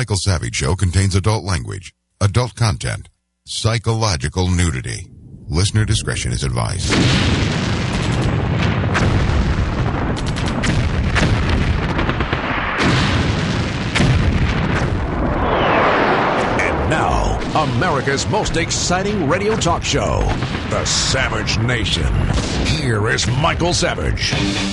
Michael Savage Show contains adult language, adult content, psychological nudity. Listener discretion is advised. And now, America's most exciting radio talk show, The Savage Nation. Here is Michael Savage.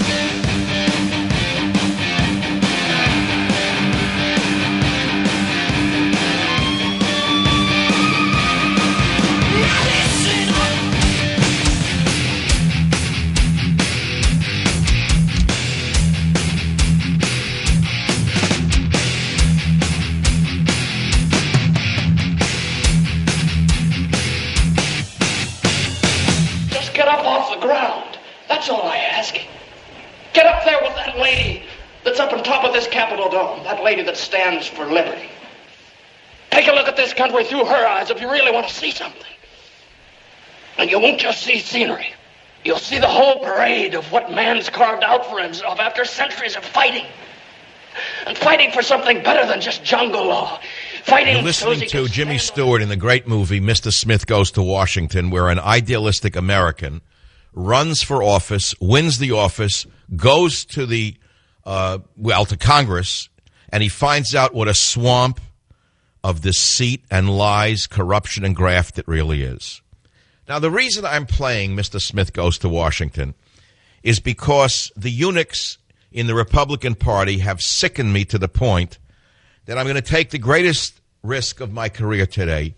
That's all I ask. Get up there with that lady that's up on top of this Capitol dome. That lady that stands for liberty. Take a look at this country through her eyes if you really want to see something. And you won't just see scenery. You'll see the whole parade of what man's carved out for himself after centuries of fighting. And fighting for something better than just jungle law. Fighting. You're listening to Jimmy Stewart in the great movie Mr. Smith Goes to Washington, where an idealistic American runs for office, wins the office, goes to the, to Congress, and he finds out what a swamp of deceit and lies, corruption, and graft it really is. Now, the reason I'm playing Mr. Smith Goes to Washington is because the eunuchs in the Republican Party have sickened me to the point that I'm going to take the greatest risk of my career today.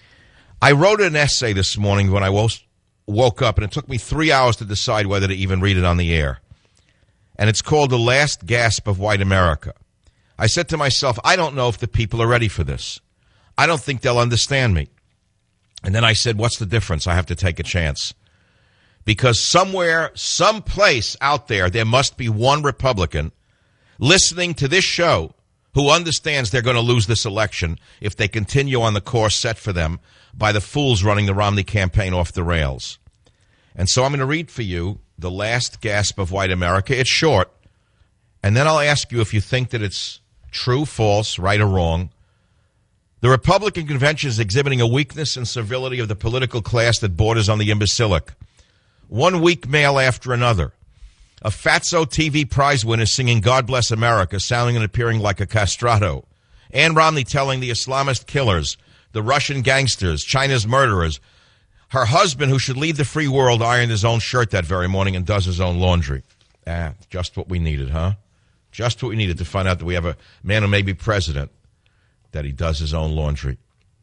I wrote an essay this morning when I woke up, and it took me 3 hours to decide whether to even read it on the air. And it's called The Last Gasp of White America. I said to myself, I don't know if the people are ready for this. I don't think they'll understand me. And then I said, what's the difference? I have to take a chance. Because somewhere, someplace out there must be one Republican listening to this show who understands they're going to lose this election if they continue on the course set for them by the fools running the Romney campaign off the rails. And so I'm going to read for you The Last Gasp of White America. It's short. And then I'll ask you if you think that it's true, false, right, or wrong. The Republican convention is exhibiting a weakness and servility of the political class that borders on the imbecilic. One weak male after another. A Fatso TV prize winner singing God Bless America, sounding and appearing like a castrato. Ann Romney telling the Islamist killers, the Russian gangsters, China's murderers, her husband, who should lead the free world, ironed his own shirt that very morning and does his own laundry. Just what we needed, huh? Just what we needed to find out that we have a man who may be president, that he does his own laundry.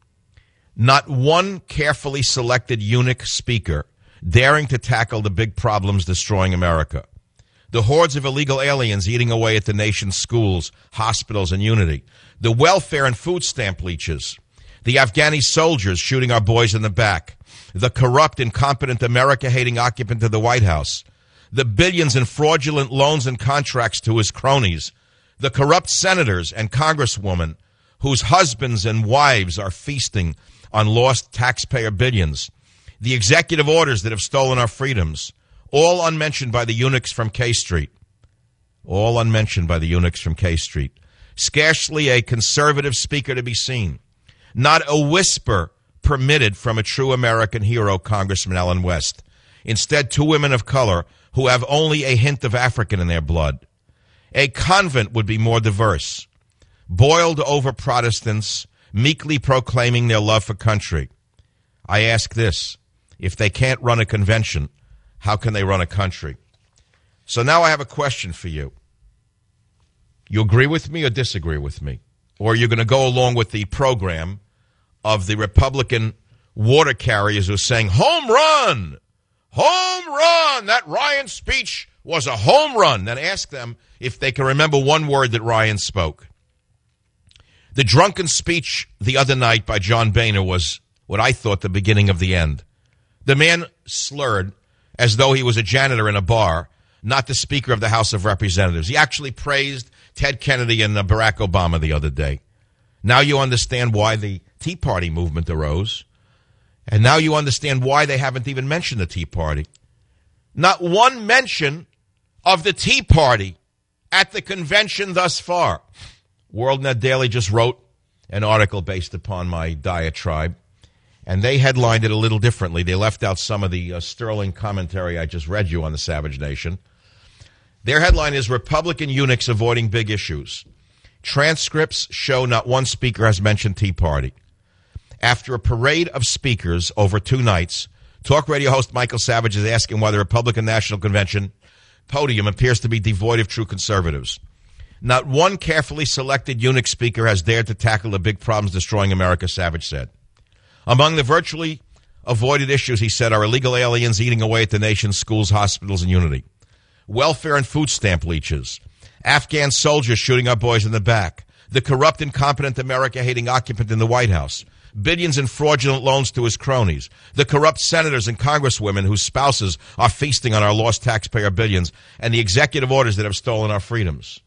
Not one carefully selected eunuch speaker daring to tackle the big problems destroying America. The hordes of illegal aliens eating away at the nation's schools, hospitals, and unity. The welfare and food stamp leeches. The Afghani soldiers shooting our boys in the back. The corrupt, incompetent, America-hating occupant of the White House. The billions in fraudulent loans and contracts to his cronies. The corrupt senators and congresswomen whose husbands and wives are feasting on lost taxpayer billions. The executive orders that have stolen our freedoms. All unmentioned by the eunuchs from K Street. All unmentioned by the eunuchs from K Street. Scarcely a conservative speaker to be seen. Not a whisper permitted from a true American hero, Congressman Allen West. Instead, two women of color who have only a hint of African in their blood. A convent would be more diverse. Boiled over Protestants, meekly proclaiming their love for country. I ask this, if they can't run a convention, how can they run a country? So now I have a question for you. You agree with me or disagree with me? Or you're going to go along with the program of the Republican water carriers who are saying, home run! Home run! That Ryan speech was a home run. Then ask them if they can remember one word that Ryan spoke. The drunken speech the other night by John Boehner was what I thought the beginning of the end. The man slurred as though he was a janitor in a bar, not the Speaker of the House of Representatives. He actually praised Ted Kennedy and Barack Obama the other day. Now you understand why the Tea Party movement arose. And now you understand why they haven't even mentioned the Tea Party. Not one mention of the Tea Party at the convention thus far. WorldNet Daily just wrote an article based upon my diatribe, and they headlined it a little differently. They left out some of the sterling commentary I just read you on the Savage Nation. Their headline is Republican Eunuchs Avoiding Big Issues. Transcripts show not one speaker has mentioned Tea Party. After a parade of speakers over 2 nights, talk radio host Michael Savage is asking why the Republican National Convention podium appears to be devoid of true conservatives. Not one carefully selected eunuch speaker has dared to tackle the big problems destroying America, Savage said. Among the virtually avoided issues, he said, are illegal aliens eating away at the nation's schools, hospitals, and unity. Welfare and food stamp leeches. Afghan soldiers shooting our boys in the back. The corrupt, incompetent, America-hating occupant in the White House. Billions in fraudulent loans to his cronies. The corrupt senators and congresswomen whose spouses are feasting on our lost taxpayer billions. And the executive orders that have stolen our freedoms.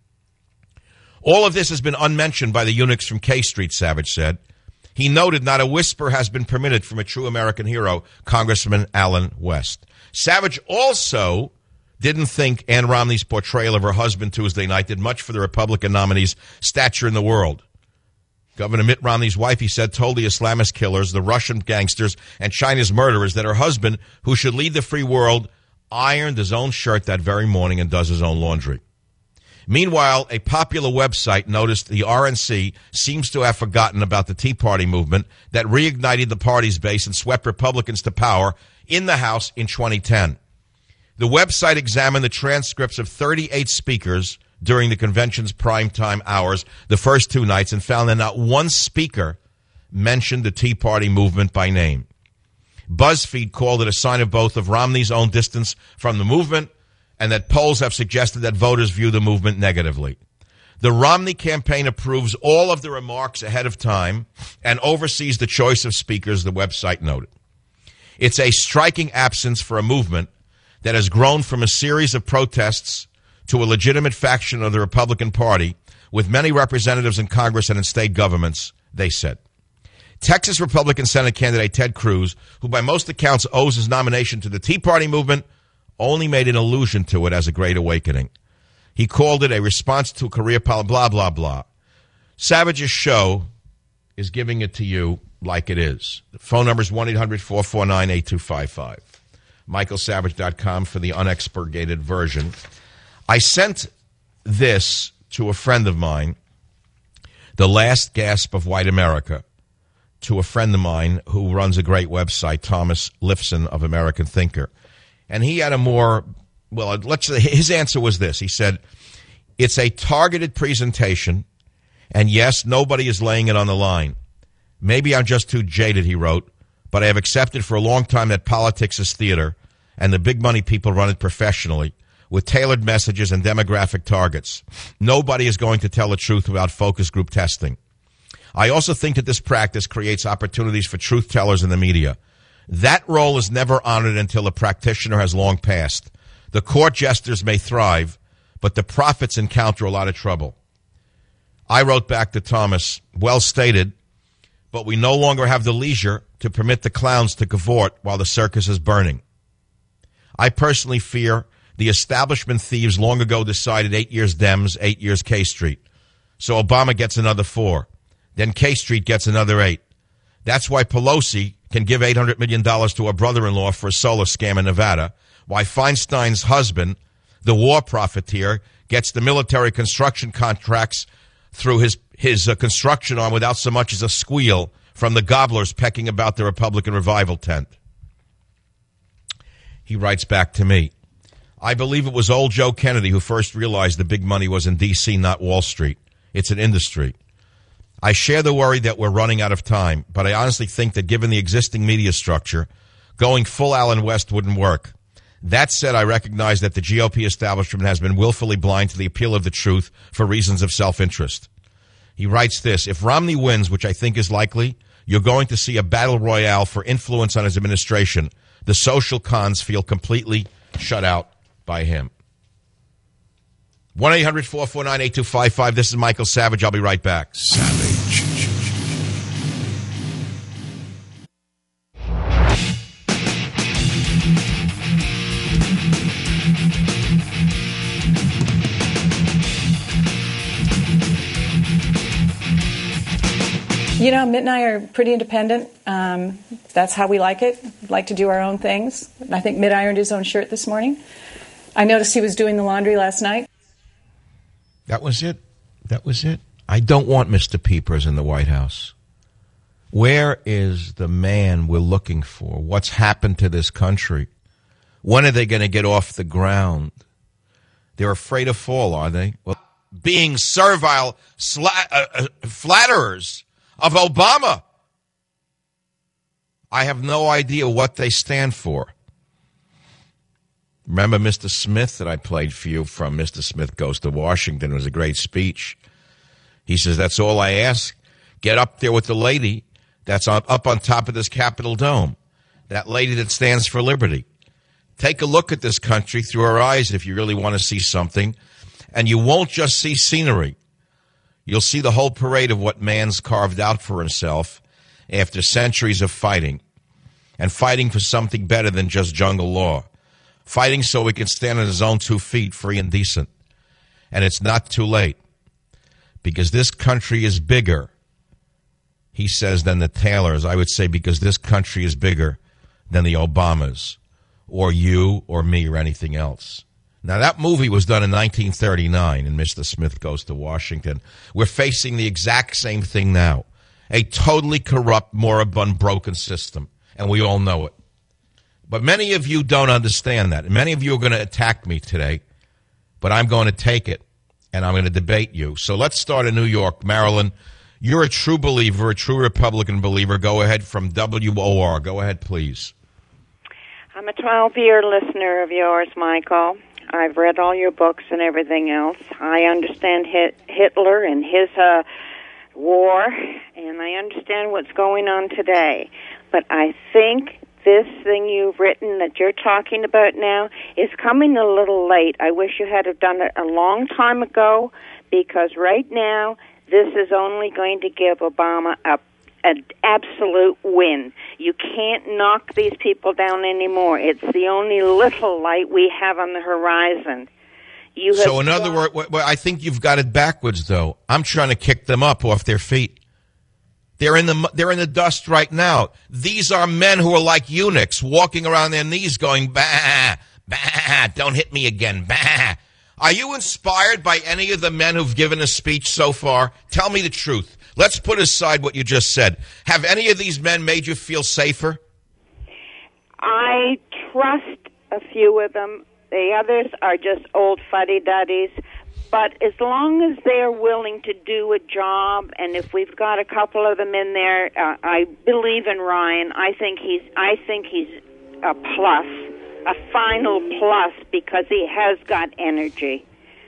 All of this has been unmentioned by the eunuchs from K Street, Savage said. He noted not a whisper has been permitted from a true American hero, Congressman Allen West. Savage also didn't think Ann Romney's portrayal of her husband Tuesday night did much for the Republican nominee's stature in the world. Governor Mitt Romney's wife, he said, told the Islamist killers, the Russian gangsters, and China's murderers that her husband, who should lead the free world, ironed his own shirt that very morning and does his own laundry. Meanwhile, a popular website noticed the RNC seems to have forgotten about the Tea Party movement that reignited the party's base and swept Republicans to power in the House in 2010. The website examined the transcripts of 38 speakers during the convention's primetime hours the first 2 nights and found that not one speaker mentioned the Tea Party movement by name. BuzzFeed called it a sign of both of Romney's own distance from the movement and that polls have suggested that voters view the movement negatively. The Romney campaign approves all of the remarks ahead of time and oversees the choice of speakers, the website noted. It's a striking absence for a movement that has grown from a series of protests to a legitimate faction of the Republican Party with many representatives in Congress and in state governments, they said. Texas Republican Senate candidate Ted Cruz, who by most accounts owes his nomination to the Tea Party movement, only made an allusion to it as a great awakening. He called it a response to career policy, blah, blah, blah. Savage's show is giving it to you like it is. The phone number is 1-800-449-8255. MichaelSavage.com for the unexpurgated version. I sent this to a friend of mine, The Last Gasp of White America, to a friend of mine who runs a great website, Thomas Lifson of American Thinker. And he had a more, well, let's say his answer was this. He said, it's a targeted presentation, and yes, nobody is laying it on the line. Maybe I'm just too jaded, he wrote, but I have accepted for a long time that politics is theater, and the big money people run it professionally, with tailored messages and demographic targets. Nobody is going to tell the truth without focus group testing. I also think that this practice creates opportunities for truth tellers in the media. That role is never honored until the practitioner has long passed. The court jesters may thrive, but the prophets encounter a lot of trouble. I wrote back to Thomas, well stated, but we no longer have the leisure to permit the clowns to cavort while the circus is burning. I personally fear the establishment thieves long ago decided 8 years Dems, 8 years K Street. So Obama gets another 4. Then K Street gets another 8. That's why Pelosi can give $800 million to her brother-in-law for a solar scam in Nevada, why Feinstein's husband, the war profiteer, gets the military construction contracts through his construction arm without so much as a squeal from the gobblers pecking about the Republican revival tent. He writes back to me, I believe it was old Joe Kennedy who first realized the big money was in D.C., not Wall Street. It's an industry. I share the worry that we're running out of time, but I honestly think that given the existing media structure, going full Allen West wouldn't work. That said, I recognize that the GOP establishment has been willfully blind to the appeal of the truth for reasons of self-interest. He writes this, if Romney wins, which I think is likely, you're going to see a battle royale for influence on his administration. The social cons feel completely shut out by him. 1-800-449-8255. This is Michael Savage. I'll be right back. Savage. You know, Mitt and I are pretty independent. That's how we like it. Like to do our own things. I think Mitt ironed his own shirt this morning. I noticed he was doing the laundry last night. That was it. That was it. I don't want Mr. Peepers in the White House. Where is the man we're looking for? What's happened to this country? When are they going to get off the ground? They're afraid to fall, are they? Well, being servile flatterers of Obama. I have no idea what they stand for. Remember Mr. Smith that I played for you from Mr. Smith Goes to Washington? It was a great speech. He says, that's all I ask. Get up there with the lady that's up on top of this Capitol dome, that lady that stands for liberty. Take a look at this country through her eyes if you really want to see something, and you won't just see scenery. You'll see the whole parade of what man's carved out for himself after centuries of fighting, and fighting for something better than just jungle law. Fighting so he can stand on his own 2 feet, free and decent. And it's not too late. Because this country is bigger, he says, than the Taylors. I would say because this country is bigger than the Obamas, or you, or me, or anything else. Now, that movie was done in 1939, and Mr. Smith Goes to Washington. We're facing the exact same thing now. A totally corrupt, moribund, broken system. And we all know it. But many of you don't understand that. And many of you are going to attack me today. But I'm going to take it, and I'm going to debate you. So let's start in New York. Marilyn, you're a true believer, a true Republican believer. Go ahead from WOR. Go ahead, please. I'm a 12-year listener of yours, Michael. I've read all your books and everything else. I understand Hitler and his war, and I understand what's going on today. But I think this thing you've written that you're talking about now is coming a little late. I wish you had have done it a long time ago, because right now this is only going to give Obama an absolute win. You can't knock these people down anymore. It's the only little light we have on the horizon. So in other words, I think you've got it backwards, though. I'm trying to kick them up off their feet. They're in the dust right now. These are men who are like eunuchs, walking around their knees going, bah, bah, don't hit me again, bah. Are you inspired by any of the men who've given a speech so far? Tell me the truth. Let's put aside what you just said. Have any of these men made you feel safer? I trust a few of them. The others are just old fuddy-duddies. But as long as they're willing to do a job, and if we've got a couple of them in there, I believe in Ryan. I think he's a plus, a final plus, because he has got energy.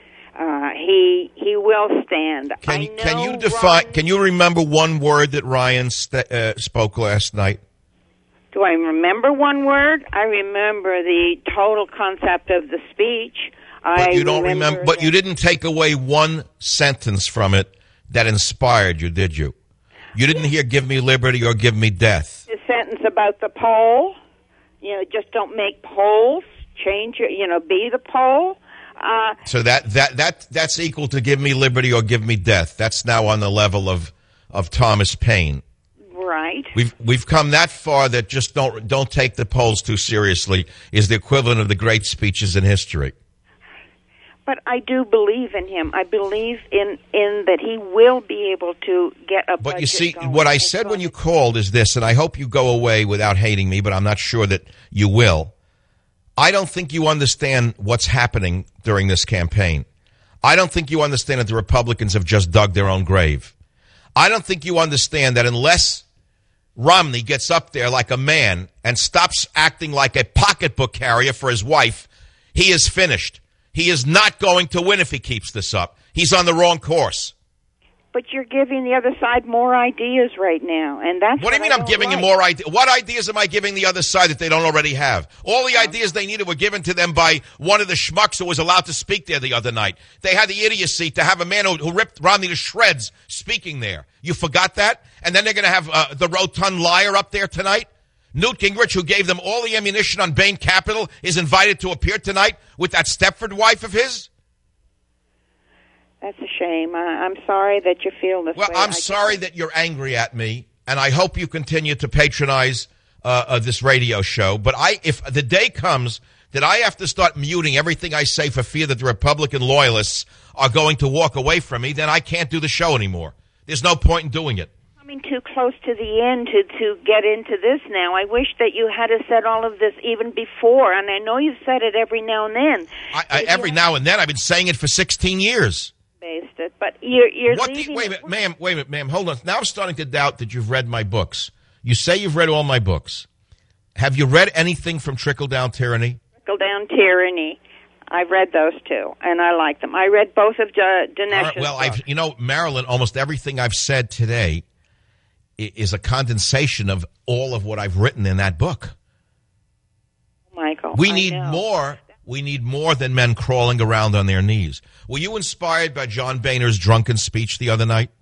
He will stand. Can you define? Ryan, can you remember one word that Ryan spoke last night? Do I remember one word? I remember the total concept of the speech. But you don't remember. But you didn't take away one sentence from it that inspired you, did you? You didn't hear "Give me liberty" or "Give me death." The sentence about the poll. Just don't make polls. Change it. Be the poll. So that's equal to "Give me liberty" or "Give me death." That's now on the level of Thomas Paine. Right. We've come that far that just don't take the polls too seriously is the equivalent of the great speeches in history. But I do believe in him. I believe in that he will be able to get a budget. But you see, what I said when you called is this, and I hope you go away without hating me, but I'm not sure that you will. I don't think you understand what's happening during this campaign. I don't think you understand that the Republicans have just dug their own grave. I don't think you understand that unless Romney gets up there like a man and stops acting like a pocketbook carrier for his wife, he is finished. He is not going to win if he keeps this up. He's on the wrong course. But you're giving the other side more ideas right now, and that's what do you mean I'm giving him more ideas? What ideas am I giving the other side that they don't already have? All the ideas they needed were given to them by one of the schmucks who was allowed to speak there the other night. They had the idiocy to have a man who ripped Romney to shreds speaking there. You forgot that? And then they're going to have the rotund liar up there tonight? Newt Gingrich, who gave them all the ammunition on Bain Capital, is invited to appear tonight with that Stepford wife of his? That's a shame. I'm sorry that you feel this way. Well, I'm sorry that you're angry at me, and I hope you continue to patronize this radio show. But if the day comes that I have to start muting everything I say for fear that the Republican loyalists are going to walk away from me, then I can't do the show anymore. There's no point in doing it. Coming too close to the end to get into this now. I wish that you had said all of this even before, and I know you've said it every now and then. Every now and then. I've been saying it for 16 years. Based it, but you're leaving. Wait a minute, ma'am. Hold on. Now I'm starting to doubt that you've read my books. You say you've read all my books. Have you read anything from Trickle Down Tyranny? Trickle Down Tyranny. I've read those too, and I like them. I read both of Dinesh's books. Marilyn, almost everything I've said today is a condensation of all of what I've written in that book. Michael, we need more. We need more than men crawling around on their knees. Were you inspired by John Boehner's drunken speech the other night?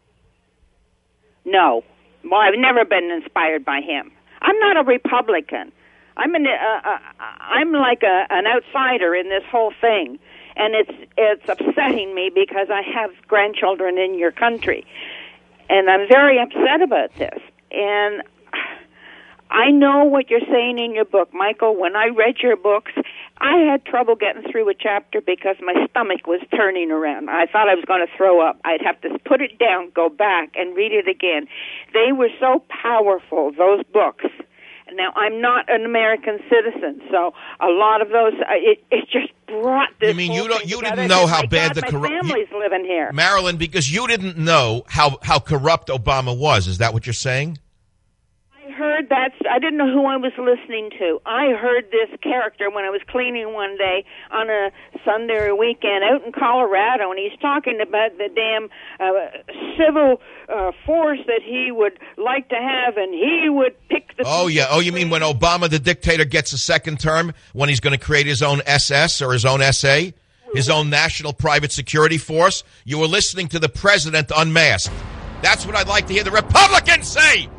No. Well, I've never been inspired by him. I'm not a Republican. I'm like an outsider in this whole thing, and it's upsetting me because I have grandchildren in your country, and I'm very upset about this. And I know what you're saying in your book, Michael. When I read your books, I had trouble getting through a chapter because my stomach was turning around. I thought I was going to throw up. I'd have to put it down, go back, and read it again. They were so powerful, those books. Now, I'm not an American citizen, so a lot of those, it just brought this. You mean you didn't know how bad the corrupt... My family's living here. Marilyn, because you didn't know how corrupt Obama was. Is that what you're saying? Heard that. I didn't know who I was listening to. I heard this character when I was cleaning one day on a Sunday or weekend out in Colorado, and he's talking about the damn civil force that he would like to have, and he would pick the... Oh, yeah. Oh, you mean when Obama, the dictator, gets a second term, when he's going to create his own SS or his own SA, his own national private security force? You were listening to the president unmasked. That's what I'd like to hear the Republicans say!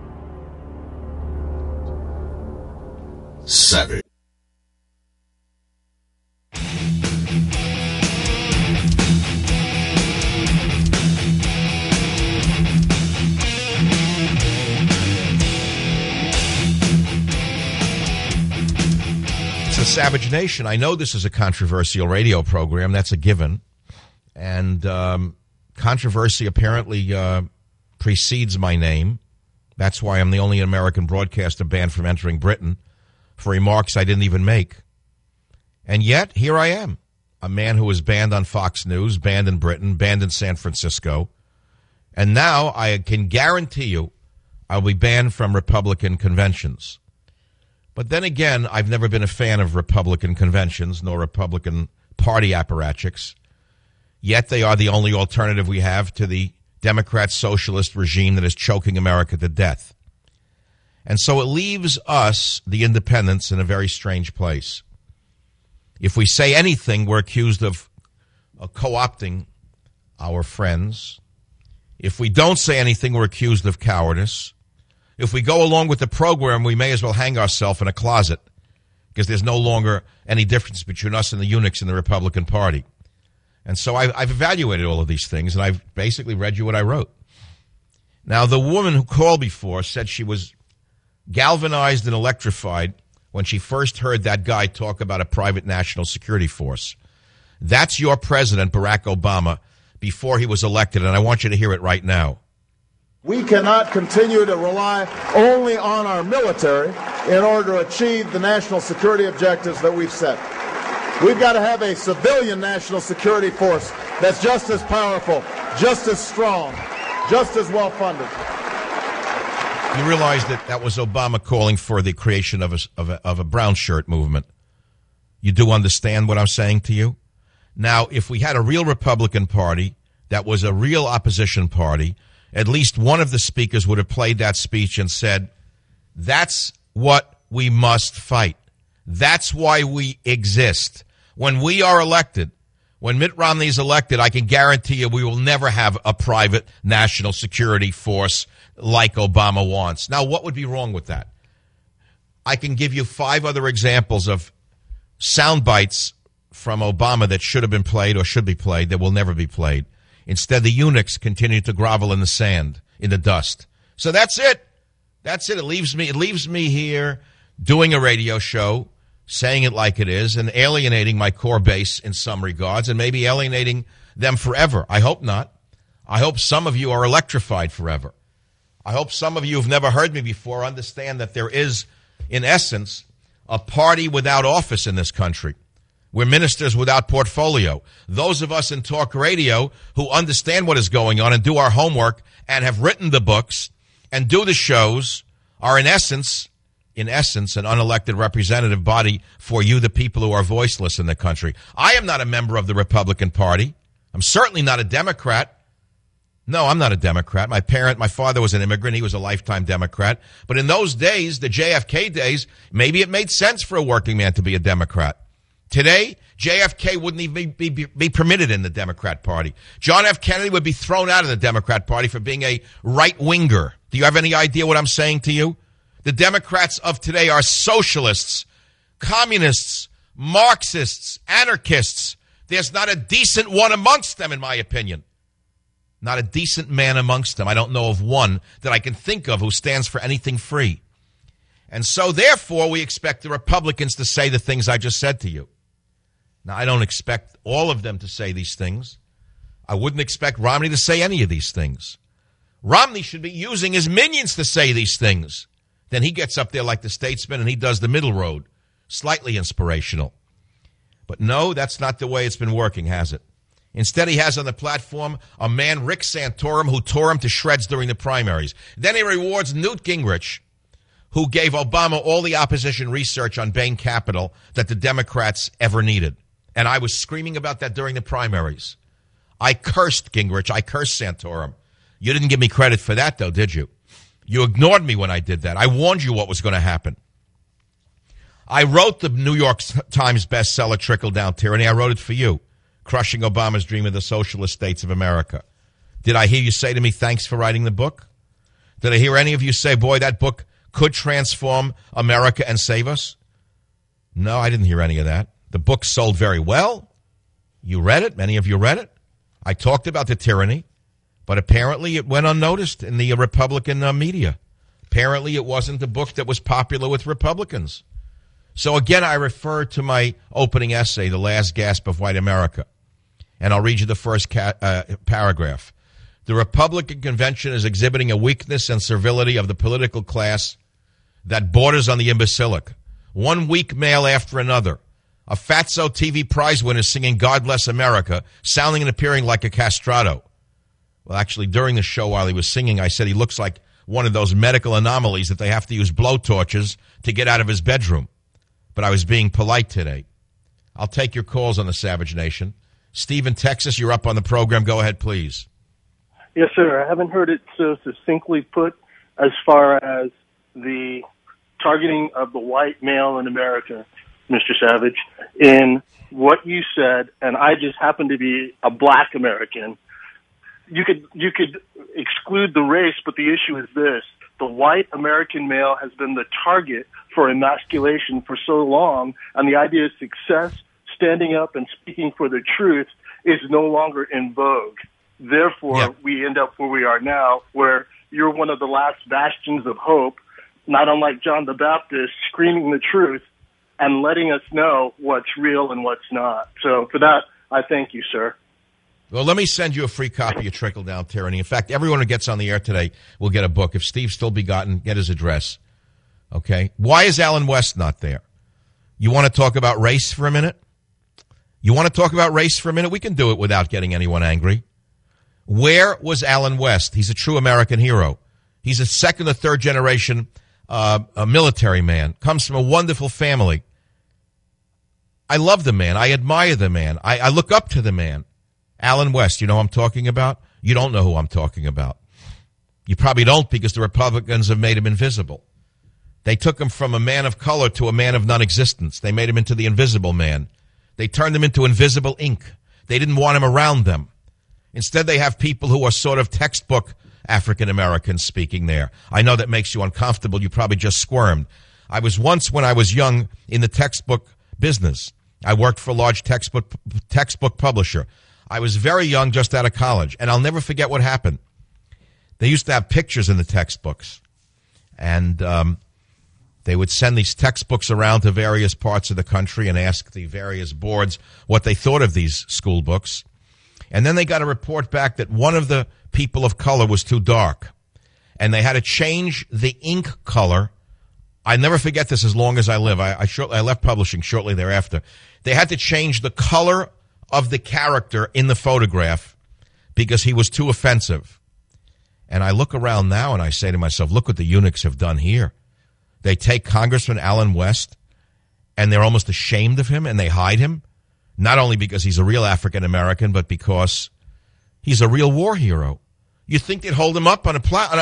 Savage. It's a Savage Nation. I know this is a controversial radio program. That's a given. And controversy apparently precedes my name. That's why I'm the only American broadcaster banned from entering Britain for remarks I didn't even make. And yet, here I am, a man who was banned on Fox News, banned in Britain, banned in San Francisco. And now I can guarantee you I'll be banned from Republican conventions. But then again, I've never been a fan of Republican conventions, nor Republican party apparatchiks. Yet they are the only alternative we have to the Democrat socialist regime that is choking America to death. And so it leaves us, the independents, in a very strange place. If we say anything, we're accused of co-opting our friends. If we don't say anything, we're accused of cowardice. If we go along with the program, we may as well hang ourselves in a closet because there's no longer any difference between us and the eunuchs in the Republican Party. And so I've evaluated all of these things, and I've basically read you what I wrote. Now, the woman who called before said she was galvanized and electrified when she first heard that guy talk about a private national security force. That's your president, Barack Obama, before he was elected, and I want you to hear it right now. We cannot continue to rely only on our military in order to achieve the national security objectives that we've set. We've got to have a civilian national security force that's just as powerful, just as strong, just as well-funded. You realize that was Obama calling for the creation of a brown shirt movement. You do understand what I'm saying to you? Now, if we had a real Republican Party that was a real opposition party, at least one of the speakers would have played that speech and said, that's what we must fight. That's why we exist. When we are elected, when Mitt Romney is elected, I can guarantee you we will never have a private national security force like Obama wants. Now, what would be wrong with that? I can give you 5 other examples of sound bites from Obama that should have been played or should be played that will never be played. Instead, the eunuchs continue to grovel in the sand, in the dust. So that's it. That's it. It leaves me here doing a radio show, saying it like it is, and alienating my core base in some regards, and maybe alienating them forever. I hope not. I hope some of you are electrified forever. I hope some of you who've never heard me before understand that there is, in essence, a party without office in this country. We're ministers without portfolio. Those of us in talk radio who understand what is going on and do our homework and have written the books and do the shows are, in essence, an unelected representative body for you, the people who are voiceless in the country. I am not a member of the Republican Party. I'm certainly not a Democrat. No, I'm not a Democrat. My father was an immigrant. He was a lifetime Democrat. But in those days, the JFK days, maybe it made sense for a working man to be a Democrat. Today, JFK wouldn't even be permitted in the Democrat Party. John F. Kennedy would be thrown out of the Democrat Party for being a right-winger. Do you have any idea what I'm saying to you? The Democrats of today are socialists, communists, Marxists, anarchists. There's not a decent one amongst them, in my opinion. Not a decent man amongst them. I don't know of one that I can think of who stands for anything free. And so, therefore, we expect the Republicans to say the things I just said to you. Now, I don't expect all of them to say these things. I wouldn't expect Romney to say any of these things. Romney should be using his minions to say these things. Then he gets up there like the statesman and he does the middle road. Slightly inspirational. But no, that's not the way it's been working, has it? Instead, he has on the platform a man, Rick Santorum, who tore him to shreds during the primaries. Then he rewards Newt Gingrich, who gave Obama all the opposition research on Bain Capital that the Democrats ever needed. And I was screaming about that during the primaries. I cursed Gingrich. I cursed Santorum. You didn't give me credit for that, though, did you? You ignored me when I did that. I warned you what was going to happen. I wrote the New York Times bestseller, Trickle Down Tyranny. I wrote it for you, Crushing Obama's Dream of the Socialist States of America. Did I hear you say to me, thanks for writing the book? Did I hear any of you say, boy, that book could transform America and save us? No, I didn't hear any of that. The book sold very well. You read it. Many of you read it. I talked about the tyranny, but apparently it went unnoticed in the Republican media. Apparently it wasn't a book that was popular with Republicans. So again, I refer to my opening essay, The Last Gasp of White America, and I'll read you the first paragraph. The Republican convention is exhibiting a weakness and servility of the political class that borders on the imbecilic. One weak male after another. A Fatso TV prize winner singing God Bless America, sounding and appearing like a castrato. Well, actually, during the show while he was singing, I said he looks like one of those medical anomalies that they have to use blowtorches to get out of his bedroom. But I was being polite today. I'll take your calls on the Savage Nation. Steve in Texas, you're up on the program. Go ahead, please. Yes, sir. I haven't heard it so succinctly put as far as the targeting of the white male in America, Mr. Savage, in what you said, and I just happen to be a black American. You could exclude the race, but the issue is this. The white American male has been the target for emasculation for so long, and the idea of success, standing up and speaking for the truth, is no longer in vogue. Therefore, we end up where we are now, where you're one of the last bastions of hope, not unlike John the Baptist, screaming the truth and letting us know what's real and what's not. So for that, I thank you, sir. Well, let me send you a free copy of Trickle Down Tyranny. In fact, everyone who gets on the air today will get a book. If Steve's still begotten, get his address. Okay? Why is Alan West not there? You want to talk about race for a minute? You want to talk about race for a minute? We can do it without getting anyone angry. Where was Alan West? He's a true American hero. He's a second or third generation a military man. Comes from a wonderful family. I love the man. I admire the man. I look up to the man. Alan West, you know who I'm talking about? You don't know who I'm talking about. You probably don't, because the Republicans have made him invisible. They took him from a man of color to a man of non-existence. They made him into the invisible man. They turned him into invisible ink. They didn't want him around them. Instead, they have people who are sort of textbook African-Americans speaking there. I know that makes you uncomfortable. You probably just squirmed. I was once, when I was young, in the textbook business. I worked for a large textbook publisher. I was very young, just out of college, and I'll never forget what happened. They used to have pictures in the textbooks, and they would send these textbooks around to various parts of the country and ask the various boards what they thought of these school books. And then they got a report back that one of the people of color was too dark, and they had to change the ink color. I never forget this as long as I live. I left publishing shortly thereafter. They had to change the color of the character in the photograph because he was too offensive. And I look around now and I say to myself, look what the eunuchs have done here. They take Congressman Allen West and they're almost ashamed of him and they hide him, not only because he's a real African American, but because he's a real war hero. You think they'd hold him up on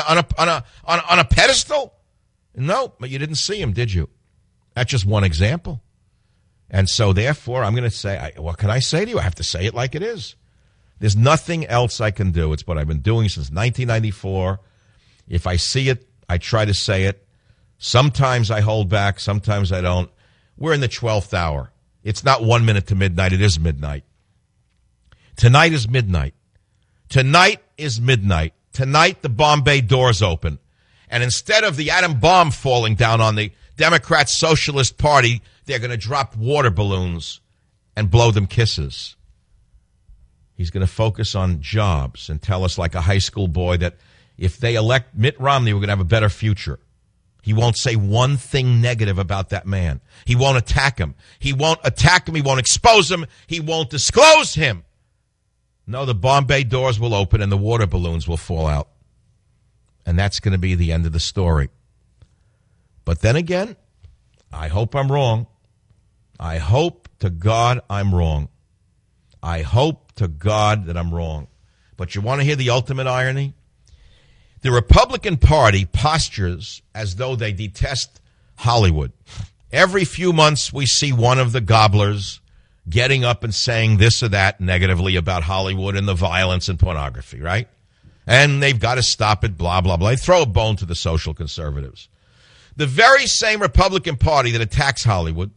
a pedestal? No, but you didn't see him, did you? That's just one example. And so, therefore, I'm going to say, what can I say to you? I have to say it like it is. There's nothing else I can do. It's what I've been doing since 1994. If I see it, I try to say it. Sometimes I hold back. Sometimes I don't. We're in the 12th hour. It's not 1 minute to midnight. It is midnight. Tonight is midnight. Tonight is midnight. Tonight, the Bombay doors open. And instead of the atom bomb falling down on the Democrat Socialist Party, they're going to drop water balloons and blow them kisses. He's going to focus on jobs and tell us like a high school boy that if they elect Mitt Romney, we're going to have a better future. He won't say one thing negative about that man. He won't attack him. He won't attack him. He won't expose him. He won't disclose him. No, the Bombay doors will open and the water balloons will fall out. And that's going to be the end of the story. But then again, I hope I'm wrong. I hope to God I'm wrong. I hope to God that I'm wrong. But you want to hear the ultimate irony? The Republican Party postures as though they detest Hollywood. Every few months we see one of the gobblers getting up and saying this or that negatively about Hollywood and the violence and pornography, right? And they've got to stop it, blah, blah, blah. They throw a bone to the social conservatives. The very same Republican Party that attacks Hollywood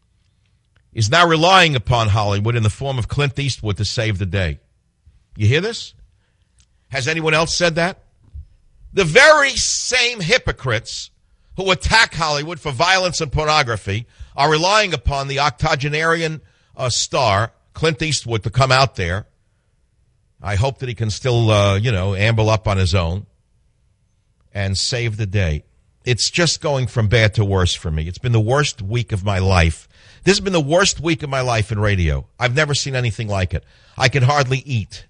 is now relying upon Hollywood in the form of Clint Eastwood to save the day. You hear this? Has anyone else said that? The very same hypocrites who attack Hollywood for violence and pornography are relying upon the octogenarian star, Clint Eastwood, to come out there. I hope that he can still, amble up on his own and save the day. It's just going from bad to worse for me. It's been the worst week of my life. This has been the worst week of my life in radio. I've never seen anything like it. I can hardly eat.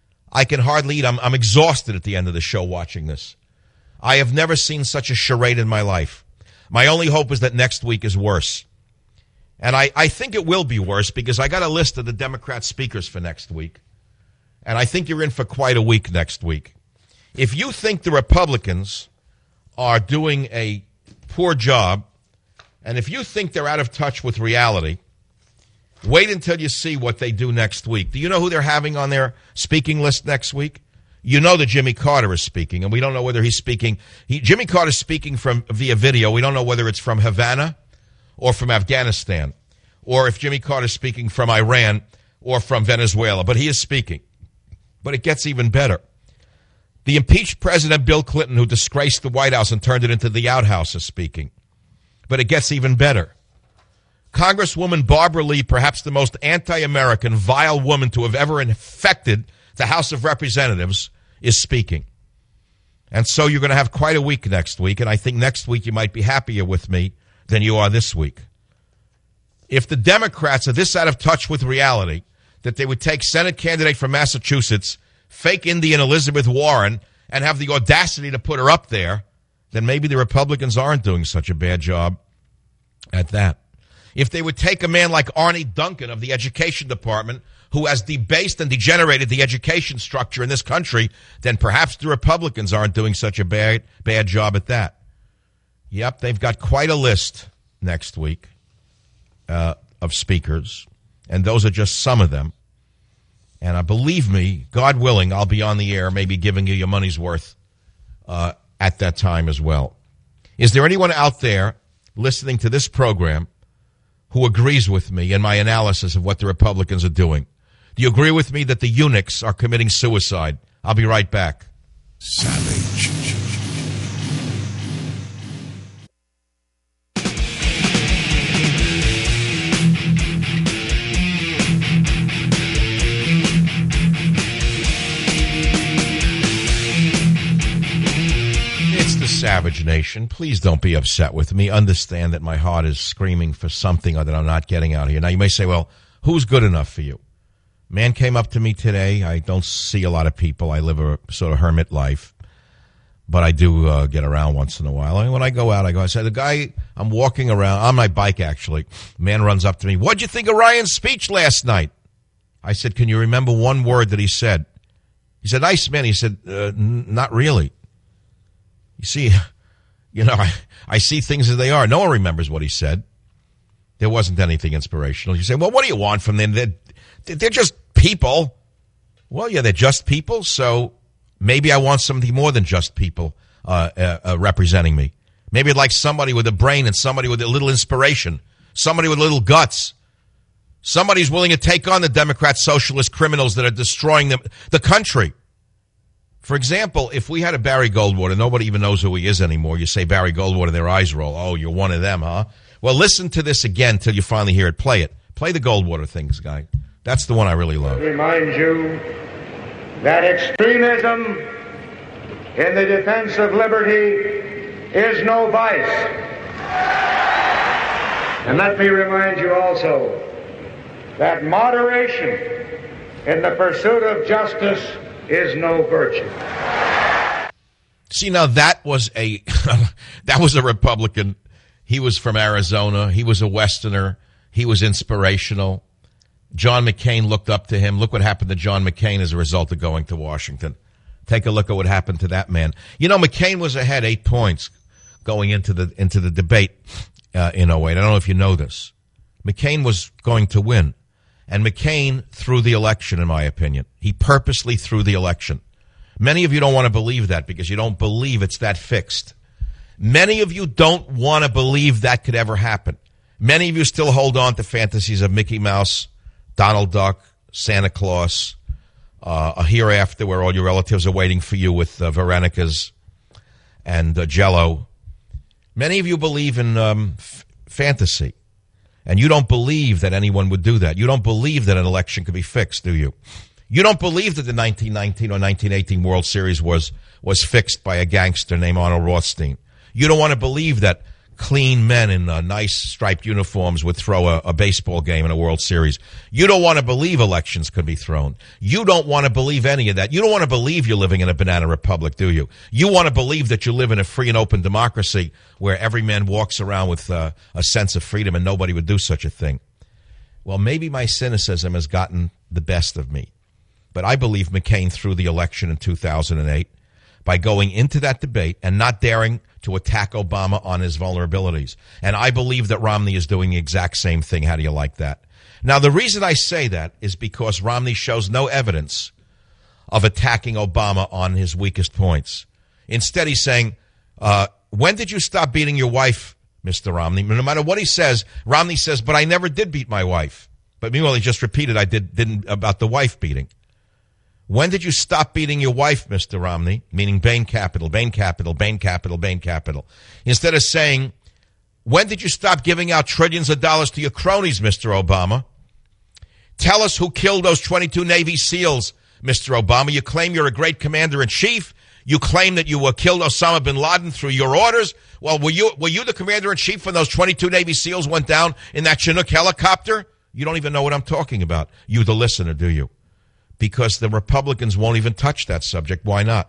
I'm exhausted at the end of the show watching this. I have never seen such a charade in my life. My only hope is that next week is worse. And I think it will be worse because I got a list of the Democrat speakers for next week. And I think you're in for quite a week next week. If you think the Republicans are doing a poor job, and if you think they're out of touch with reality, wait until you see what they do next week. Do you know who they're having on their speaking list next week? You know that Jimmy Carter is speaking, and we don't know whether he's speaking. Jimmy Carter's speaking via video. We don't know whether it's from Havana or from Afghanistan, or if Jimmy Carter's speaking from Iran or from Venezuela, but he is speaking. But it gets even better. The impeached President Bill Clinton, who disgraced the White House and turned it into the outhouse, is speaking. But it gets even better. Congresswoman Barbara Lee, perhaps the most anti-American, vile woman to have ever infected the House of Representatives, is speaking. And so you're going to have quite a week next week, and I think next week you might be happier with me than you are this week. If the Democrats are this out of touch with reality, that they would take Senate candidate from Massachusetts, fake Indian Elizabeth Warren, and have the audacity to put her up there, then maybe the Republicans aren't doing such a bad job at that. If they would take a man like Arnie Duncan of the Education Department, who has debased and degenerated the education structure in this country, then perhaps the Republicans aren't doing such a bad job at that. Yep, they've got quite a list next week of speakers, and those are just some of them. And believe me, God willing, I'll be on the air, maybe giving you your money's worth at that time as well. Is there anyone out there listening to this program who agrees with me in my analysis of what the Republicans are doing. Do you agree with me that the eunuchs are committing suicide? I'll be right back. Savage. It's the Savage Nation. Please don't be upset with me. Understand that my heart is screaming for something that I'm not getting out here. Now, you may say, well, who's good enough for you? Man came up to me today. I don't see a lot of people. I live a sort of hermit life, but I do get around once in a while. I mean, when I go out, I say, the guy, I'm walking around, on my bike actually, man runs up to me, what'd you think of Ryan's speech last night? I said, can you remember one word that he said? He said, nice man. He said, not really. You see, I see things as they are. No one remembers what he said. There wasn't anything inspirational. You say, well, what do you want from them? They're just people. Well, yeah, they're just people, so maybe I want something more than just people representing me. Maybe I'd like somebody with a brain and somebody with a little inspiration, somebody with little guts, somebody who's willing to take on the Democrat socialist criminals that are destroying the country. For example, if we had a Barry Goldwater, nobody even knows who he is anymore. You say Barry Goldwater, their eyes roll. Oh, you're one of them, huh? Well, listen to this again till you finally hear it. Play it. Play the Goldwater things, guy. That's the one I really love. Remind you that extremism in the defense of liberty is no vice. And let me remind you also that moderation in the pursuit of justice is no virtue. See, now that was a Republican. He was from Arizona. He was a Westerner. He was inspirational. John McCain looked up to him. Look what happened to John McCain as a result of going to Washington. Take a look at what happened to that man. You know, McCain was ahead 8 points going into the debate in 08. I don't know if you know this. McCain was going to win. And McCain threw the election, in my opinion. He purposely threw the election. Many of you don't want to believe that because you don't believe it's that fixed. Many of you don't want to believe that could ever happen. Many of you still hold on to fantasies of Mickey Mouse, Donald Duck, Santa Claus, a hereafter where all your relatives are waiting for you with Veronica's and Jell-O. Many of you believe in fantasy, and you don't believe that anyone would do that. You don't believe that an election could be fixed, do you? You don't believe that the 1919 or 1918 World Series was fixed by a gangster named Arnold Rothstein. You don't want to believe that clean men in nice striped uniforms would throw a baseball game in a World Series. You don't want to believe elections could be thrown. You don't want to believe any of that. You don't want to believe you're living in a banana republic, do you? You want to believe that you live in a free and open democracy where every man walks around with a sense of freedom and nobody would do such a thing. Well, maybe my cynicism has gotten the best of me. But I believe McCain threw the election in 2008 by going into that debate and not daring to attack Obama on his vulnerabilities. And I believe that Romney is doing the exact same thing. How do you like that? Now, the reason I say that is because Romney shows no evidence of attacking Obama on his weakest points. Instead, he's saying, when did you stop beating your wife, Mr. Romney? No matter what he says, Romney says, but I never did beat my wife. But meanwhile, he just repeated I didn't about the wife beating. When did you stop beating your wife, Mr. Romney? Meaning Bain Capital, Bain Capital, Bain Capital, Bain Capital. Instead of saying, when did you stop giving out trillions of dollars to your cronies, Mr. Obama? Tell us who killed those 22 Navy SEALs, Mr. Obama. You claim you're a great commander-in-chief. You claim that you killed Osama bin Laden through your orders. Well, were you the commander-in-chief when those 22 Navy SEALs went down in that Chinook helicopter? You don't even know what I'm talking about. You, the listener, do you? Because the Republicans won't even touch that subject. Why not?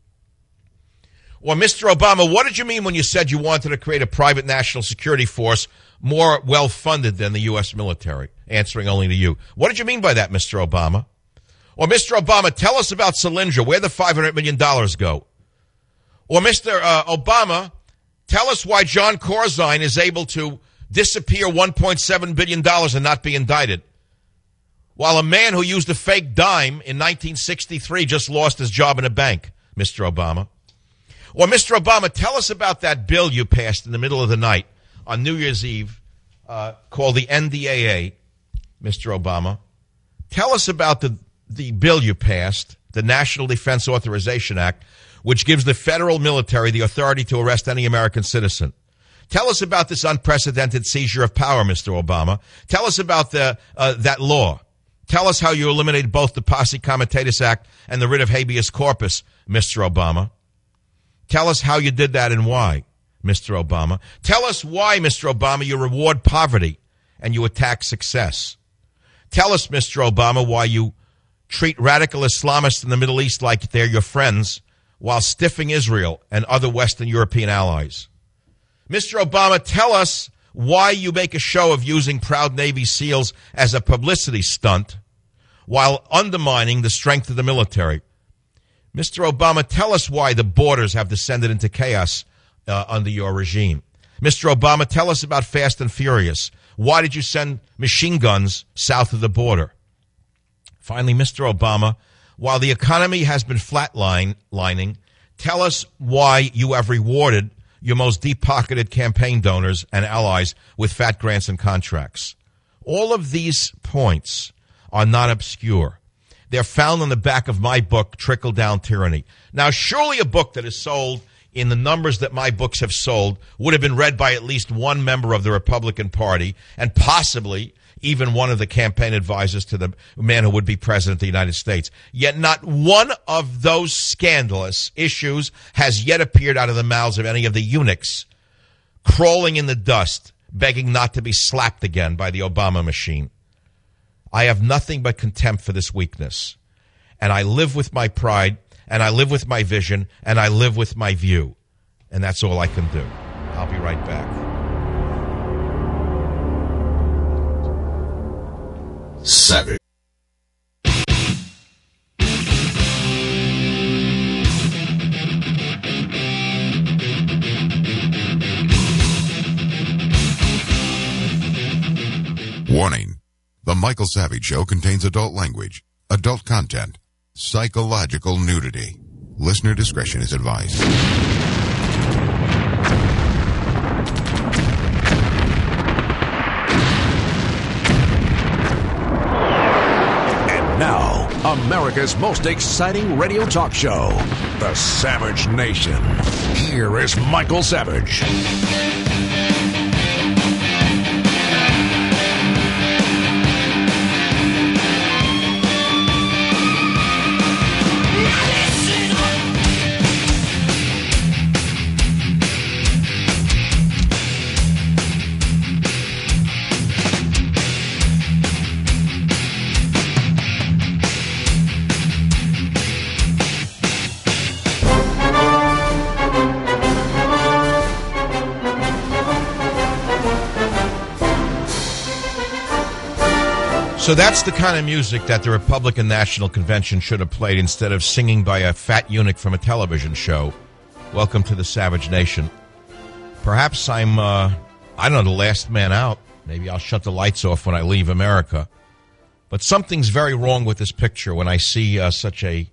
Well, Mr. Obama, what did you mean when you said you wanted to create a private national security force more well-funded than the U.S. military? Answering only to you. What did you mean by that, Mr. Obama? Or, Mr. Obama, tell us about Solyndra. Where'd the $500 million go? Or, Mr. Obama, tell us why John Corzine is able to disappear $1.7 billion and not be indicted, while a man who used a fake dime in 1963 just lost his job in a bank, Mr. Obama. Or, Mr. Obama, tell us about that bill you passed in the middle of the night on New Year's Eve called the NDAA, Mr. Obama. Tell us about the bill you passed, the National Defense Authorization Act, which gives the federal military the authority to arrest any American citizen. Tell us about this unprecedented seizure of power, Mr. Obama. Tell us about that law. Tell us how you eliminated both the Posse Comitatus Act and the writ of habeas corpus, Mr. Obama. Tell us how you did that and why, Mr. Obama. Tell us why, Mr. Obama, you reward poverty and you attack success. Tell us, Mr. Obama, why you treat radical Islamists in the Middle East like they're your friends while stiffing Israel and other Western European allies. Mr. Obama, tell us why you make a show of using proud Navy SEALs as a publicity stunt while undermining the strength of the military. Mr. Obama, tell us why the borders have descended into chaos under your regime. Mr. Obama, tell us about Fast and Furious. Why did you send machine guns south of the border? Finally, Mr. Obama, while the economy has been flatlining, tell us why you have rewarded your most deep-pocketed campaign donors and allies with fat grants and contracts. All of these points are not obscure. They're found on the back of my book, Trickle Down Tyranny. Now, surely a book that is sold in the numbers that my books have sold would have been read by at least one member of the Republican Party and possibly even one of the campaign advisors to the man who would be president of the United States. Yet not one of those scandalous issues has yet appeared out of the mouths of any of the eunuchs crawling in the dust, begging not to be slapped again by the Obama machine. I have nothing but contempt for this weakness. And I live with my pride, and I live with my vision, and I live with my view. And that's all I can do. I'll be right back. Savage. Warning. The Michael Savage Show contains adult language, adult content, psychological nudity. Listener discretion is advised. Now, America's most exciting radio talk show, The Savage Nation. Here is Michael Savage. So that's the kind of music that the Republican National Convention should have played instead of singing by a fat eunuch from a television show. Welcome to the Savage Nation. Perhaps I'm, the last man out. Maybe I'll shut the lights off when I leave America. But something's very wrong with this picture when I see such a,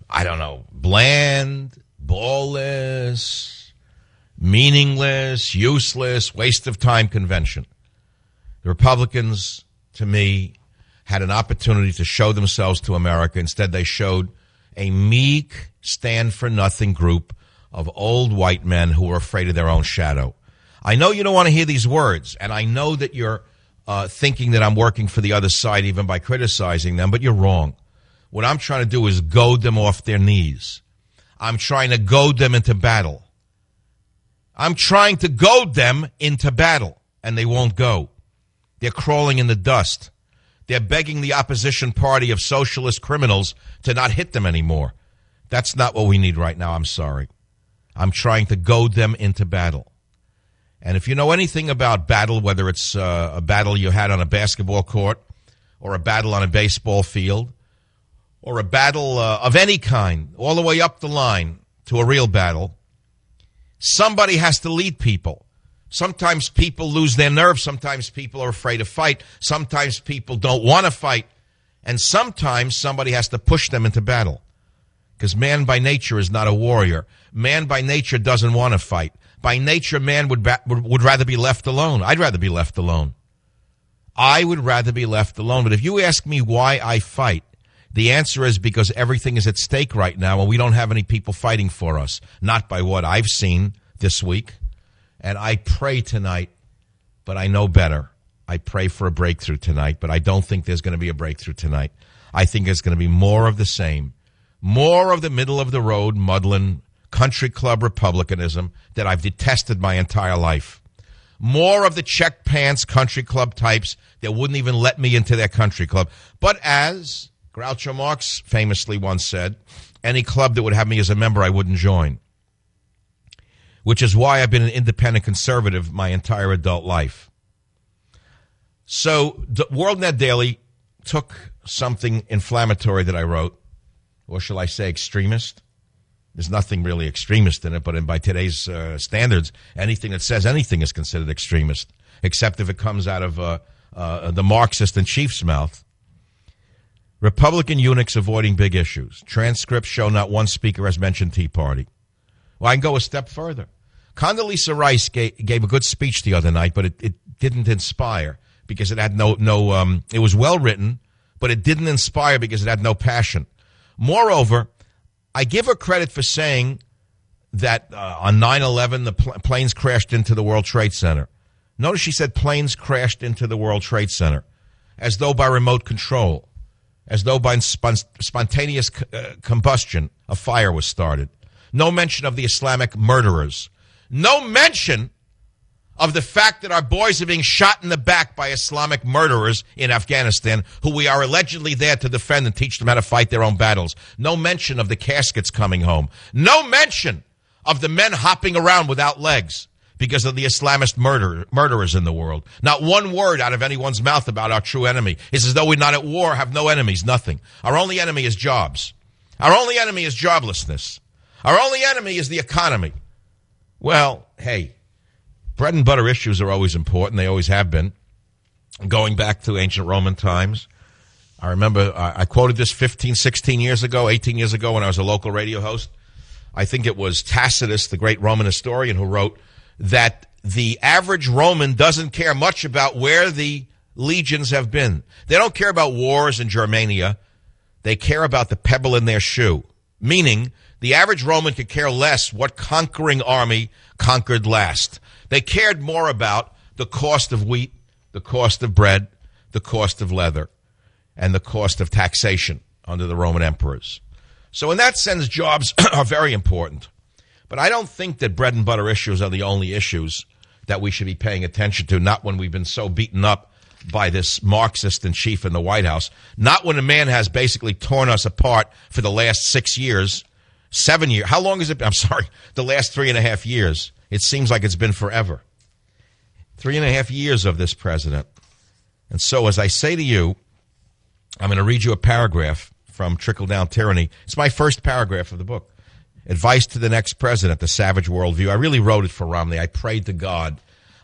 bland, ballless, meaningless, useless, waste of time convention. The Republicans, to me, had an opportunity to show themselves to America. Instead, they showed a meek, stand-for-nothing group of old white men who were afraid of their own shadow. I know you don't want to hear these words, and I know that you're thinking that I'm working for the other side even by criticizing them, but you're wrong. What I'm trying to do is goad them off their knees. I'm trying to goad them into battle. I'm trying to goad them into battle, and they won't go. They're crawling in the dust. They're begging the opposition party of socialist criminals to not hit them anymore. That's not what we need right now. I'm sorry. I'm trying to goad them into battle. And if you know anything about battle, whether it's a battle you had on a basketball court or a battle on a baseball field or a battle of any kind, all the way up the line to a real battle, somebody has to lead people. Sometimes people lose their nerve. Sometimes people are afraid to fight. Sometimes people don't want to fight. And sometimes somebody has to push them into battle. Because man by nature is not a warrior. Man by nature doesn't want to fight. By nature, man would rather be left alone. I'd rather be left alone. I would rather be left alone. But if you ask me why I fight, the answer is because everything is at stake right now, and we don't have any people fighting for us. Not by what I've seen this week. And I pray tonight, but I know better. I pray for a breakthrough tonight, but I don't think there's going to be a breakthrough tonight. I think it's going to be more of the same. More of the middle-of-the-road, muddling, country club republicanism that I've detested my entire life. More of the check pants country club types that wouldn't even let me into their country club. But as Groucho Marx famously once said, any club that would have me as a member, I wouldn't join. Which is why I've been an independent conservative my entire adult life. So World Net Daily took something inflammatory that I wrote, or shall I say extremist? There's nothing really extremist in it, but by today's standards, anything that says anything is considered extremist, except if it comes out of the Marxist in chief's mouth. Republican eunuchs avoiding big issues. Transcripts show not one speaker has mentioned Tea Party. Well, I can go a step further. Condoleezza Rice gave a good speech the other night, but it didn't inspire because it had it was well written, but it didn't inspire because it had no passion. Moreover, I give her credit for saying that on 9/11 the planes crashed into the World Trade Center. Notice she said planes crashed into the World Trade Center, as though by remote control, as though by spontaneous combustion a fire was started. No mention of the Islamic murderers. No mention of the fact that our boys are being shot in the back by Islamic murderers in Afghanistan, who we are allegedly there to defend and teach them how to fight their own battles. No mention of the caskets coming home. No mention of the men hopping around without legs because of the Islamist murderers in the world. Not one word out of anyone's mouth about our true enemy. It's as though we're not at war, have no enemies, nothing. Our only enemy is jobs. Our only enemy is joblessness. Our only enemy is the economy. Well, hey, bread and butter issues are always important. They always have been. Going back to ancient Roman times, I remember I quoted this 15, 16 years ago, 18 years ago when I was a local radio host. I think it was Tacitus, the great Roman historian, who wrote that the average Roman doesn't care much about where the legions have been. They don't care about wars in Germania. They care about the pebble in their shoe, meaning the average Roman could care less what conquering army conquered last. They cared more about the cost of wheat, the cost of bread, the cost of leather, and the cost of taxation under the Roman emperors. So in that sense, jobs are very important. But I don't think that bread and butter issues are the only issues that we should be paying attention to, not when we've been so beaten up by this Marxist in chief in the White House, not when a man has basically torn us apart for the last 6 years, 7 years. How long has it been? I'm sorry, the last 3.5 years. It seems like it's been forever. 3.5 years of this president. And so as I say to you, I'm going to read you a paragraph from Trickle Down Tyranny. It's my first paragraph of the book. Advice to the next president, the savage worldview. I really wrote it for Romney. I prayed to God.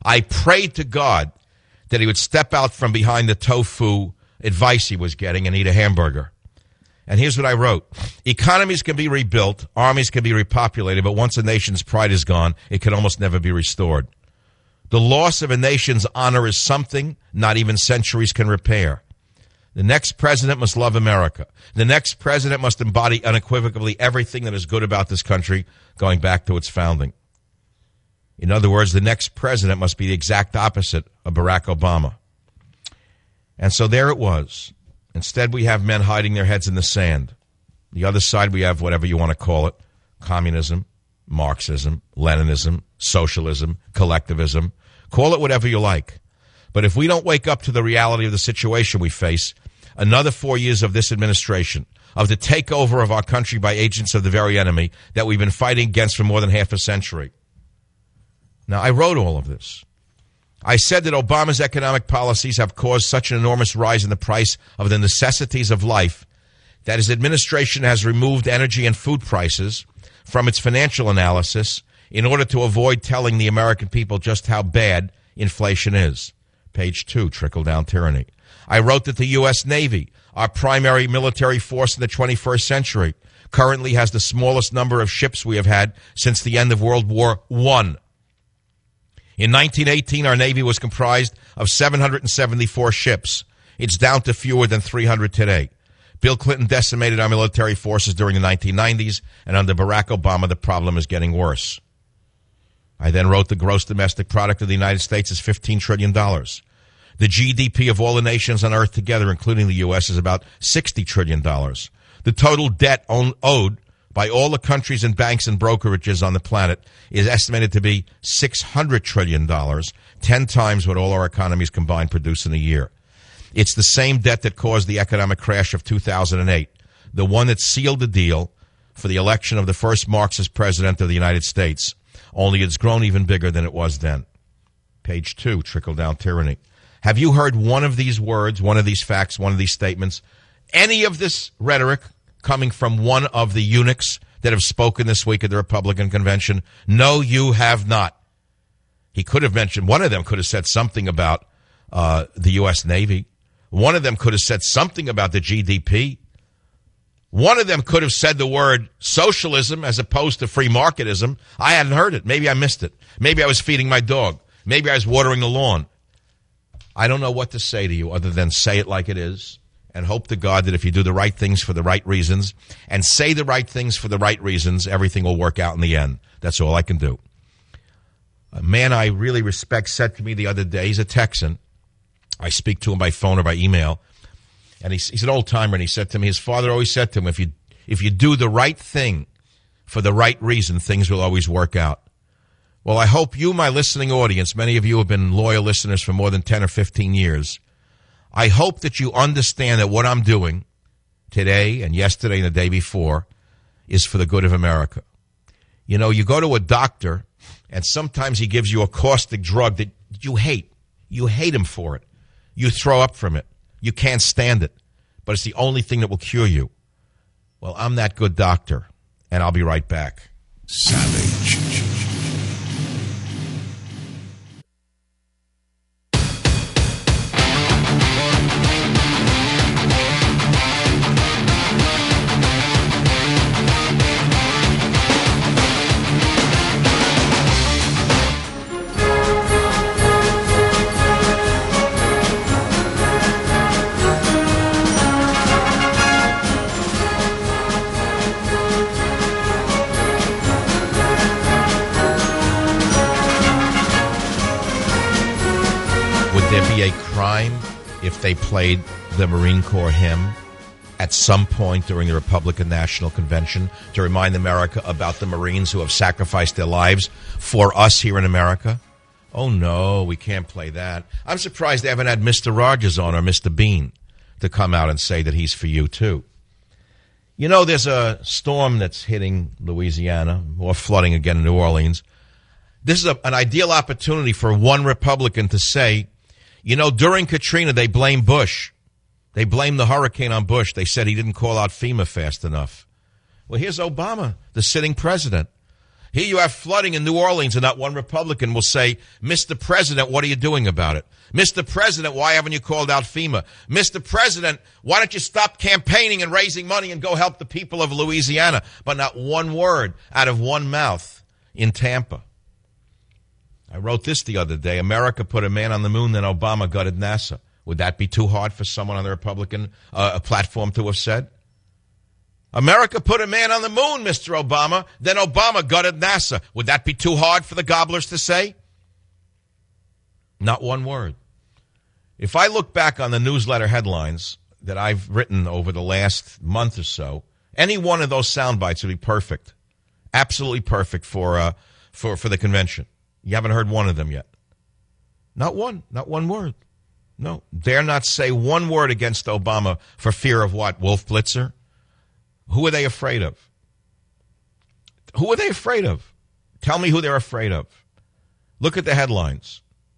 That he would step out from behind the tofu advice he was getting and eat a hamburger. And here's what I wrote. Economies can be rebuilt, armies can be repopulated, but once a nation's pride is gone, it can almost never be restored. The loss of a nation's honor is something not even centuries can repair. The next president must love America. The next president must embody unequivocally everything that is good about this country going back to its founding. In other words, the next president must be the exact opposite of Barack Obama. And so there it was. Instead, we have men hiding their heads in the sand. The other side, we have whatever you want to call it, communism, Marxism, Leninism, socialism, collectivism. Call it whatever you like. But if we don't wake up to the reality of the situation we face, another 4 years of this administration, of the takeover of our country by agents of the very enemy that we've been fighting against for more than half a century. Now, I wrote all of this. I said that Obama's economic policies have caused such an enormous rise in the price of the necessities of life that his administration has removed energy and food prices from its financial analysis in order to avoid telling the American people just how bad inflation is. Page 2, Trickle Down Tyranny. I wrote that the U.S. Navy, our primary military force in the 21st century, currently has the smallest number of ships we have had since the end of World War I. In 1918, our Navy was comprised of 774 ships. It's down to fewer than 300 today. Bill Clinton decimated our military forces during the 1990s, and under Barack Obama, the problem is getting worse. I then wrote the gross domestic product of the United States is $15 trillion. The GDP of all the nations on earth together, including the U.S., is about $60 trillion. The total debt owed by all the countries and banks and brokerages on the planet is estimated to be $600 trillion, 10 times what all our economies combined produce in a year. It's the same debt that caused the economic crash of 2008, the one that sealed the deal for the election of the first Marxist president of the United States, only it's grown even bigger than it was then. Page 2, trickle-down tyranny. Have you heard one of these words, one of these facts, one of these statements, any of this rhetoric coming from one of the eunuchs that have spoken this week at the Republican convention? No, you have not. He could have mentioned, one of them could have said something about the U.S. Navy. One of them could have said something about the GDP. One of them could have said the word socialism as opposed to free marketism. I hadn't heard it. Maybe I missed it. Maybe I was feeding my dog. Maybe I was watering the lawn. I don't know what to say to you other than say it like it is and hope to God that if you do the right things for the right reasons and say the right things for the right reasons, everything will work out in the end. That's all I can do. A man I really respect said to me the other day, he's a Texan. I speak to him by phone or by email, and he's an old-timer, and he said to me, his father always said to him, if you do the right thing for the right reason, things will always work out. Well, I hope you, my listening audience, many of you have been loyal listeners for more than 10 or 15 years, I hope that you understand that what I'm doing today and yesterday and the day before is for the good of America. You know, you go to a doctor, and sometimes he gives you a caustic drug that you hate. You hate him for it. You throw up from it. You can't stand it. But it's the only thing that will cure you. Well, I'm that good doctor, and I'll be right back. Savage. There be a crime if they played the Marine Corps hymn at some point during the Republican National Convention to remind America about the Marines who have sacrificed their lives for us here in America? Oh, no, we can't play that. I'm surprised they haven't had Mr. Rogers on or Mr. Bean to come out and say that he's for you, too. You know, there's a storm that's hitting Louisiana, or flooding again in New Orleans. This is an ideal opportunity for one Republican to say, you know, during Katrina, they blamed Bush. They blamed the hurricane on Bush. They said he didn't call out FEMA fast enough. Well, here's Obama, the sitting president. Here you have flooding in New Orleans, and not one Republican will say, Mr. President, what are you doing about it? Mr. President, why haven't you called out FEMA? Mr. President, why don't you stop campaigning and raising money and go help the people of Louisiana? But not one word out of one mouth in Tampa. I wrote this the other day. America put a man on the moon, then Obama gutted NASA. Would that be too hard for someone on the Republican platform to have said? America put a man on the moon, Mr. Obama, then Obama gutted NASA. Would that be too hard for the gobblers to say? Not one word. If I look back on the newsletter headlines that I've written over the last month or so, any one of those sound bites would be perfect. Absolutely perfect for the convention. You haven't heard one of them yet. Not one word. No, dare not say one word against Obama for fear of what? Wolf Blitzer? Who are they afraid of? Who are they afraid of? Tell me who they're afraid of. Look at the headlines.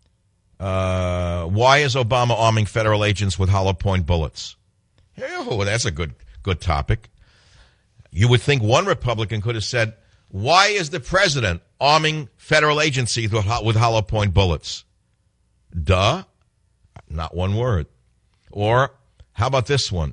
Why is Obama arming federal agents with hollow point bullets? Oh, that's a good topic. You would think one Republican could have said, why is the president arming federal agencies with hollow point bullets? Duh. Not one word. Or how about this one?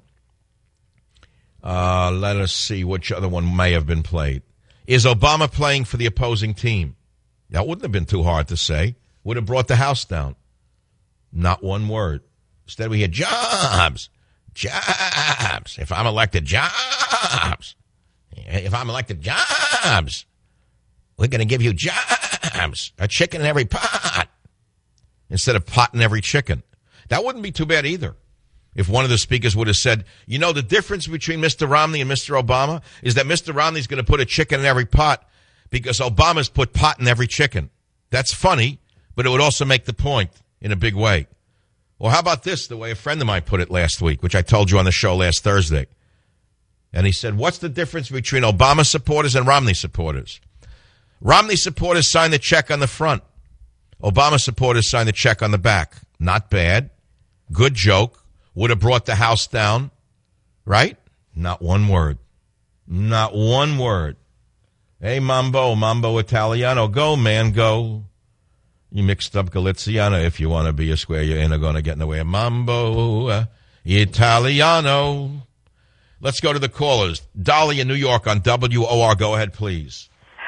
Let us see which other one may have been played. Is Obama playing for the opposing team? That wouldn't have been too hard to say. would have brought the House down. Not one word. Instead, we had jobs. Jobs. If I'm elected, jobs. If I'm elected, jobs. We're going to give you jobs. A chicken in every pot. Instead of pot in every chicken. That wouldn't be too bad either. If one of the speakers would have said, you know, the difference between Mr. Romney and Mr. Obama is that Mr. Romney's going to put a chicken in every pot because Obama's put pot in every chicken. That's funny, but it would also make the point in a big way. Well, how about this, the way a friend of mine put it last week, which I told you on the show last Thursday. And he said, what's the difference between Obama supporters and Romney supporters? Romney supporters sign the check on the front. Obama supporters sign the check on the back. Not bad. Good joke. Would have brought the House down. Right? Not one word. Not one word. Hey, Mambo Italiano. Go, man, go. You mixed up Galiziano. If you want to be a square, you ain't going to get in the way of Mambo Italiano. Let's go to the callers. Dolly in New York on WOR. Go ahead, please.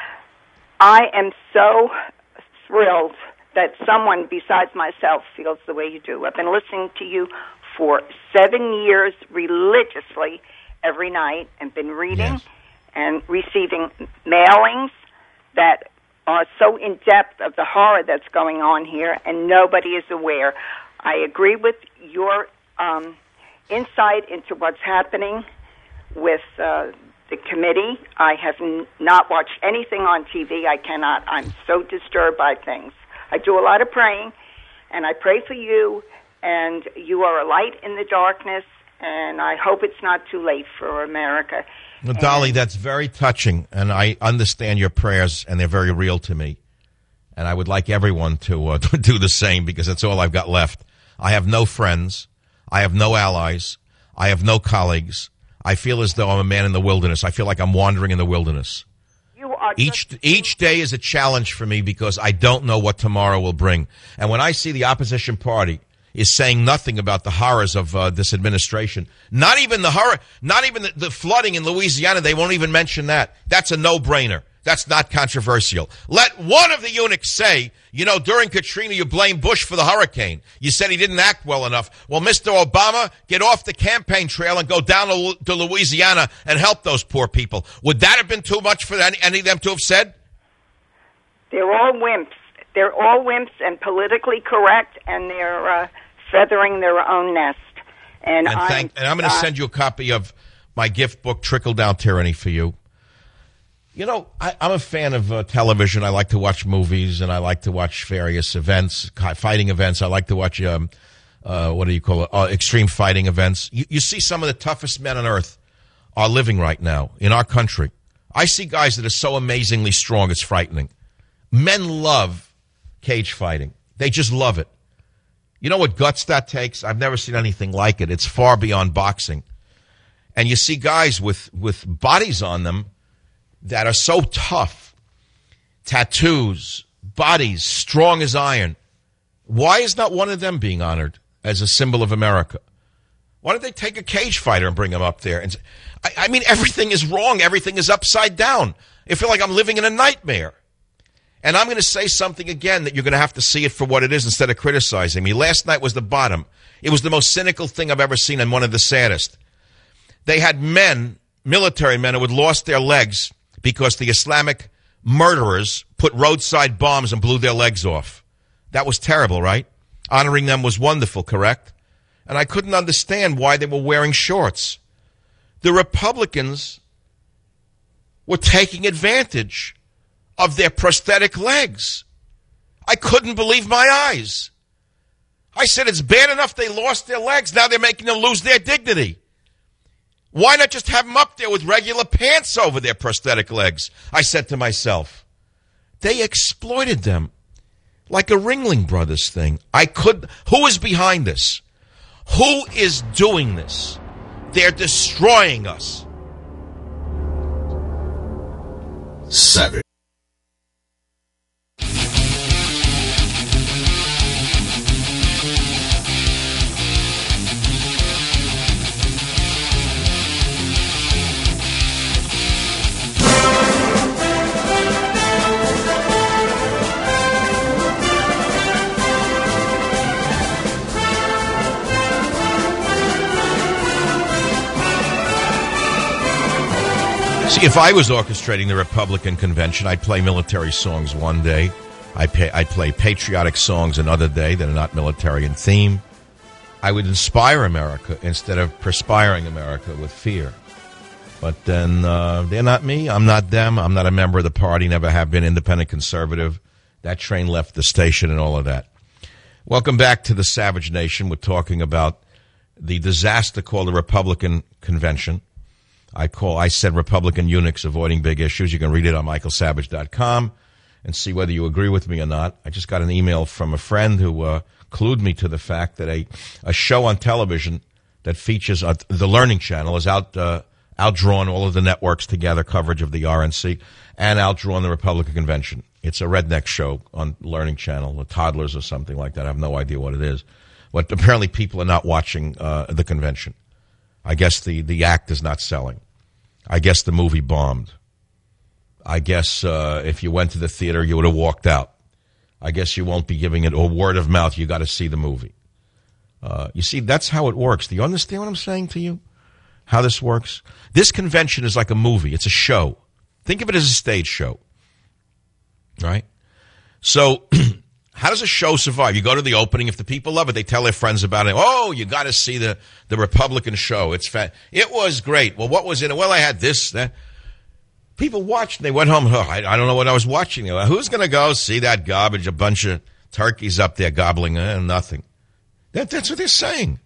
I am so thrilled that someone besides myself feels the way you do. I've been listening to you for 7 years religiously every night and been reading and receiving mailings that are so in-depth of the horror that's going on here, and nobody is aware. I agree with your insight into what's happening with the committee. I have not watched anything on TV. I cannot. I'm so disturbed by things. I do a lot of praying, and I pray for you, and you are a light in the darkness, and I hope it's not too late for America. Well, Dolly, that's very touching, and I understand your prayers, and they're very real to me. And I would like everyone to do the same, because that's all I've got left. I have no friends. I have no allies. I have no colleagues. I feel as though I'm a man in the wilderness. I feel like I'm wandering in the wilderness. Each day is a challenge for me because I don't know what tomorrow will bring. And when I see the opposition party is saying nothing about the horrors of this administration, not even the horror, not even the flooding in Louisiana, they won't even mention that. That's a no-brainer. That's not controversial. Let one of the eunuchs say, you know, during Katrina, you blamed Bush for the hurricane. You said he didn't act well enough. Well, Mr. Obama, get off the campaign trail and go down to Louisiana and help those poor people. Would that have been too much for any of them to have said? They're all wimps. They're all wimps and politically correct, and they're feathering their own nest. And I'm going to send you a copy of my gift book, Trickle Down Tyranny, for you. You know, I'm a fan of television. I like to watch movies, and I like to watch various events, fighting events. I like to watch, what do you call it, extreme fighting events. You see some of the toughest men on earth are living right now in our country. I see guys that are so amazingly strong, it's frightening. Men love cage fighting. They just love it. You know what guts that takes? I've never seen anything like it. It's far beyond boxing. And you see guys with bodies on them that are so tough, tattoos, bodies strong as iron. Why is not one of them being honored as a symbol of America? Why don't they take a cage fighter and bring him up there? And I mean, everything is wrong. Everything is upside down. I feel like I'm living in a nightmare. And I'm going to say something again that you're going to have to see it for what it is instead of criticizing me. Last night was the bottom. It was the most cynical thing I've ever seen and one of the saddest. They had men, military men, who had lost their legs because the Islamic murderers put roadside bombs and blew their legs off. That was terrible, right? Honoring them was wonderful, correct? And I couldn't understand why they were wearing shorts. The Republicans were taking advantage of their prosthetic legs. I couldn't believe my eyes. I said, it's bad enough they lost their legs. Now they're making them lose their dignity. Why not just have them up there with regular pants over their prosthetic legs? I said to myself. They exploited them like a Ringling Brothers thing. Who is behind this? Who is doing this? They're destroying us. Savage. See, if I was orchestrating the Republican convention, I'd play military songs one day. I'd play patriotic songs another day that are not military in theme. I would inspire America instead of perspiring America with fear. But then they're not me. I'm not them. I'm not a member of the party, never have been, independent conservative. That train left the station and all of that. Welcome back to the Savage Nation. We're talking about the disaster called the Republican convention. I said Republican eunuchs avoiding big issues. You can read it on michaelsavage.com and see whether you agree with me or not. I just got an email from a friend who clued me to the fact that a show on television that features the Learning Channel has outdrawn all of the networks together, coverage of the RNC, and outdrawn the Republican convention. It's a redneck show on Learning Channel, the toddlers or something like that. I have no idea what it is. But apparently people are not watching the convention. I guess the act is not selling. I guess the movie bombed. I guess if you went to the theater, you would have walked out. I guess you won't be giving it a word of mouth. You got to see the movie. You see, that's how it works. Do you understand what I'm saying to you? How this works? This convention is like a movie. It's a show. Think of it as a stage show. Right? So how does a show survive? You go to the opening. If the people love it, they tell their friends about it. Oh, you got to see the Republican show. It was great. Well, what was in it? Well, I had this, that. People watched and they went home. Oh, I don't know what I was watching. Who's going to go see that garbage? A bunch of turkeys up there gobbling nothing. That's what they're saying.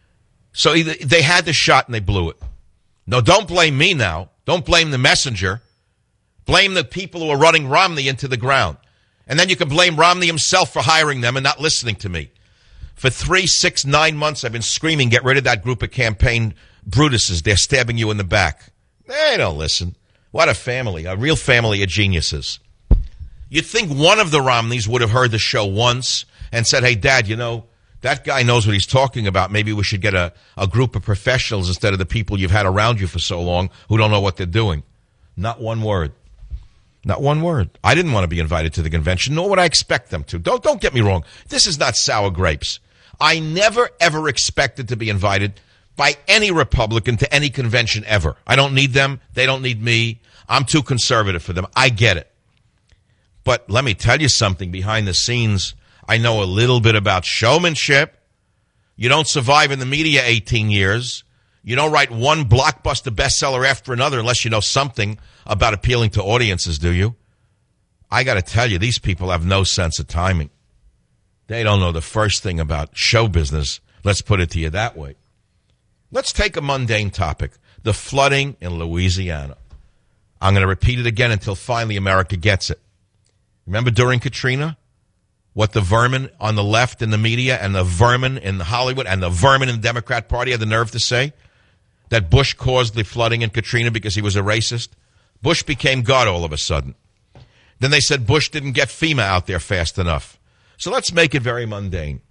So they had the shot and they blew it. No, don't blame me now. Don't blame the messenger. Blame the people who are running Romney into the ground. And then you can blame Romney himself for hiring them and not listening to me. For 3, 6, 9 months, I've been screaming, get rid of that group of campaign Brutuses. They're stabbing you in the back. They don't listen. What a family, a real family of geniuses. You'd think one of the Romneys would have heard the show once and said, hey, Dad, that guy knows what he's talking about. Maybe we should get a group of professionals instead of the people you've had around you for so long who don't know what they're doing. Not one word. Not one word. I didn't want to be invited to the convention, nor would I expect them to. Don't get me wrong. This is not sour grapes. I never, ever expected to be invited by any Republican to any convention ever. I don't need them. They don't need me. I'm too conservative for them. I get it. But let me tell you something behind the scenes. I know a little bit about showmanship. You don't survive in the media 18 years. You don't write one blockbuster bestseller after another unless you know something about appealing to audiences, do you? I got to tell you, these people have no sense of timing. They don't know the first thing about show business. Let's put it to you that way. Let's take a mundane topic, the flooding in Louisiana. I'm going to repeat it again until finally America gets it. Remember during Katrina, what the vermin on the left in the media and the vermin in Hollywood and the vermin in the Democrat Party had the nerve to say? That Bush caused the flooding in Katrina because he was a racist? Bush became God all of a sudden. Then they said Bush didn't get FEMA out there fast enough. So let's make it very mundane.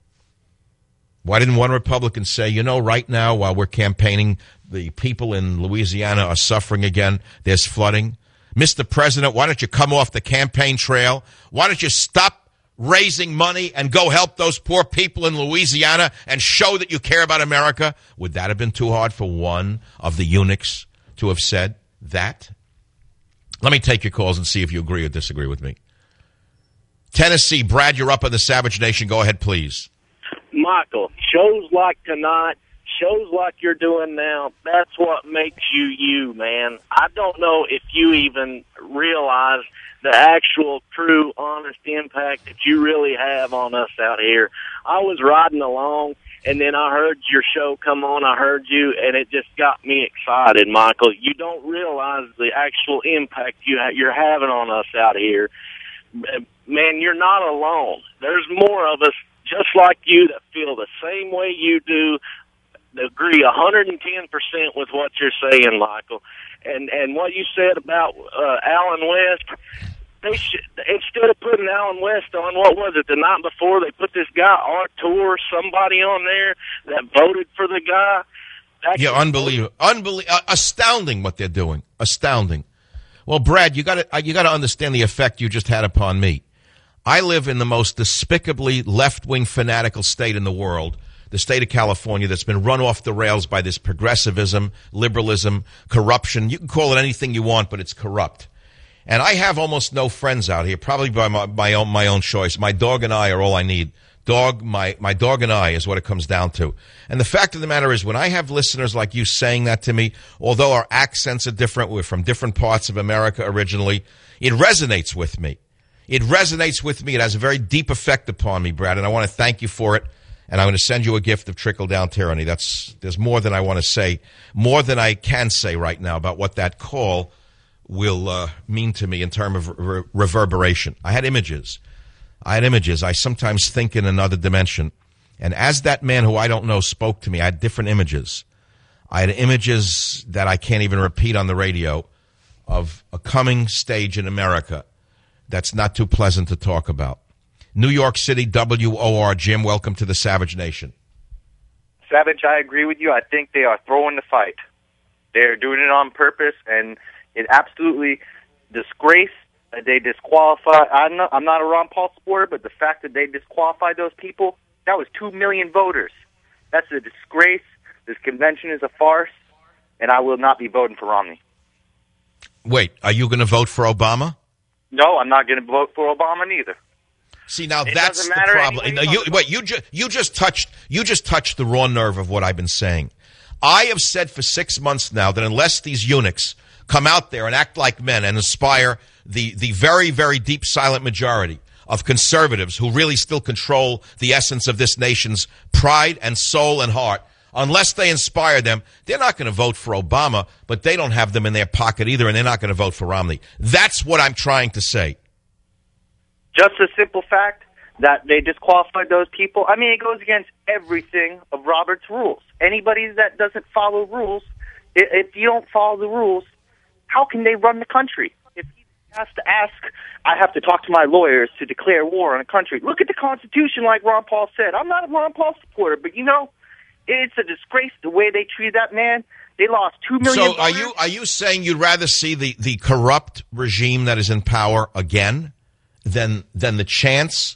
Why didn't one Republican say, right now while we're campaigning, the people in Louisiana are suffering again, there's flooding? Mr. President, why don't you come off the campaign trail? Why don't you stop raising money and go help those poor people in Louisiana and show that you care about America? Would that have been too hard for one of the eunuchs to have said that? Let me take your calls and see if you agree or disagree with me. Tennessee, Brad, you're up on the Savage Nation. Go ahead, please. Michael, shows like tonight, shows like you're doing now, that's what makes you you, man. I don't know if you even realize the actual, true, honest impact that you really have on us out here. I was riding along, and then I heard your show come on. I heard you, and it just got me excited, Michael. You don't realize the actual impact you're having on us out here. Man, you're not alone. There's more of us just like you that feel the same way you do, agree 110% with what you're saying, Michael. And what you said about Alan West, instead of putting Alan West on, what was it, the night before, they put this guy, Artur, somebody on there that voted for the guy. Yeah, unbelievable. Astounding what they're doing. Astounding. Well, Brad, you got to understand the effect you just had upon me. I live in the most despicably left-wing fanatical state in the world the state of California that's been run off the rails by this progressivism, liberalism, corruption. You can call it anything you want, but it's corrupt. And I have almost no friends out here, probably by my own choice. My dog and I are all I need. My dog and I is what it comes down to. And the fact of the matter is, when I have listeners like you saying that to me, although our accents are different, we're from different parts of America originally, it resonates with me. It resonates with me. It has a very deep effect upon me, Brad, and I want to thank you for it. And I'm going to send you a gift of trickle-down tyranny. There's more than I want to say, more than I can say right now about what that call will mean to me in terms of reverberation. I had images. I sometimes think in another dimension. And as that man who I don't know spoke to me, I had different images. I had images that I can't even repeat on the radio of a coming stage in America that's not too pleasant to talk about. New York City, WOR. Jim, welcome to the Savage Nation. Savage, I agree with you. I think they are throwing the fight. They're doing it on purpose, and it absolutely disgrace. They disqualify. I'm not a Ron Paul supporter, but the fact that they disqualified those people, that was 2 million voters. That's a disgrace. This convention is a farce, and I will not be voting for Romney. Wait, are you going to vote for Obama? No, I'm not going to vote for Obama neither. See, now that's the problem. No, you just touched the raw nerve of what I've been saying. I have said for 6 months now that unless these eunuchs come out there and act like men and inspire the very, very deep silent majority of conservatives who really still control the essence of this nation's pride and soul and heart, unless they inspire them, they're not going to vote for Obama, but they don't have them in their pocket either, and they're not going to vote for Romney. That's what I'm trying to say. Just a simple fact that they disqualified those people. I mean, it goes against everything of Robert's rules. Anybody that doesn't follow rules, if you don't follow the rules, how can they run the country? If he has to ask, I have to talk to my lawyers to declare war on a country. Look at the Constitution, like Ron Paul said. I'm not a Ron Paul supporter, but you know, it's a disgrace the way they treated that man. They lost 2 million. So are you saying you'd rather see the corrupt regime that is in power again than the chance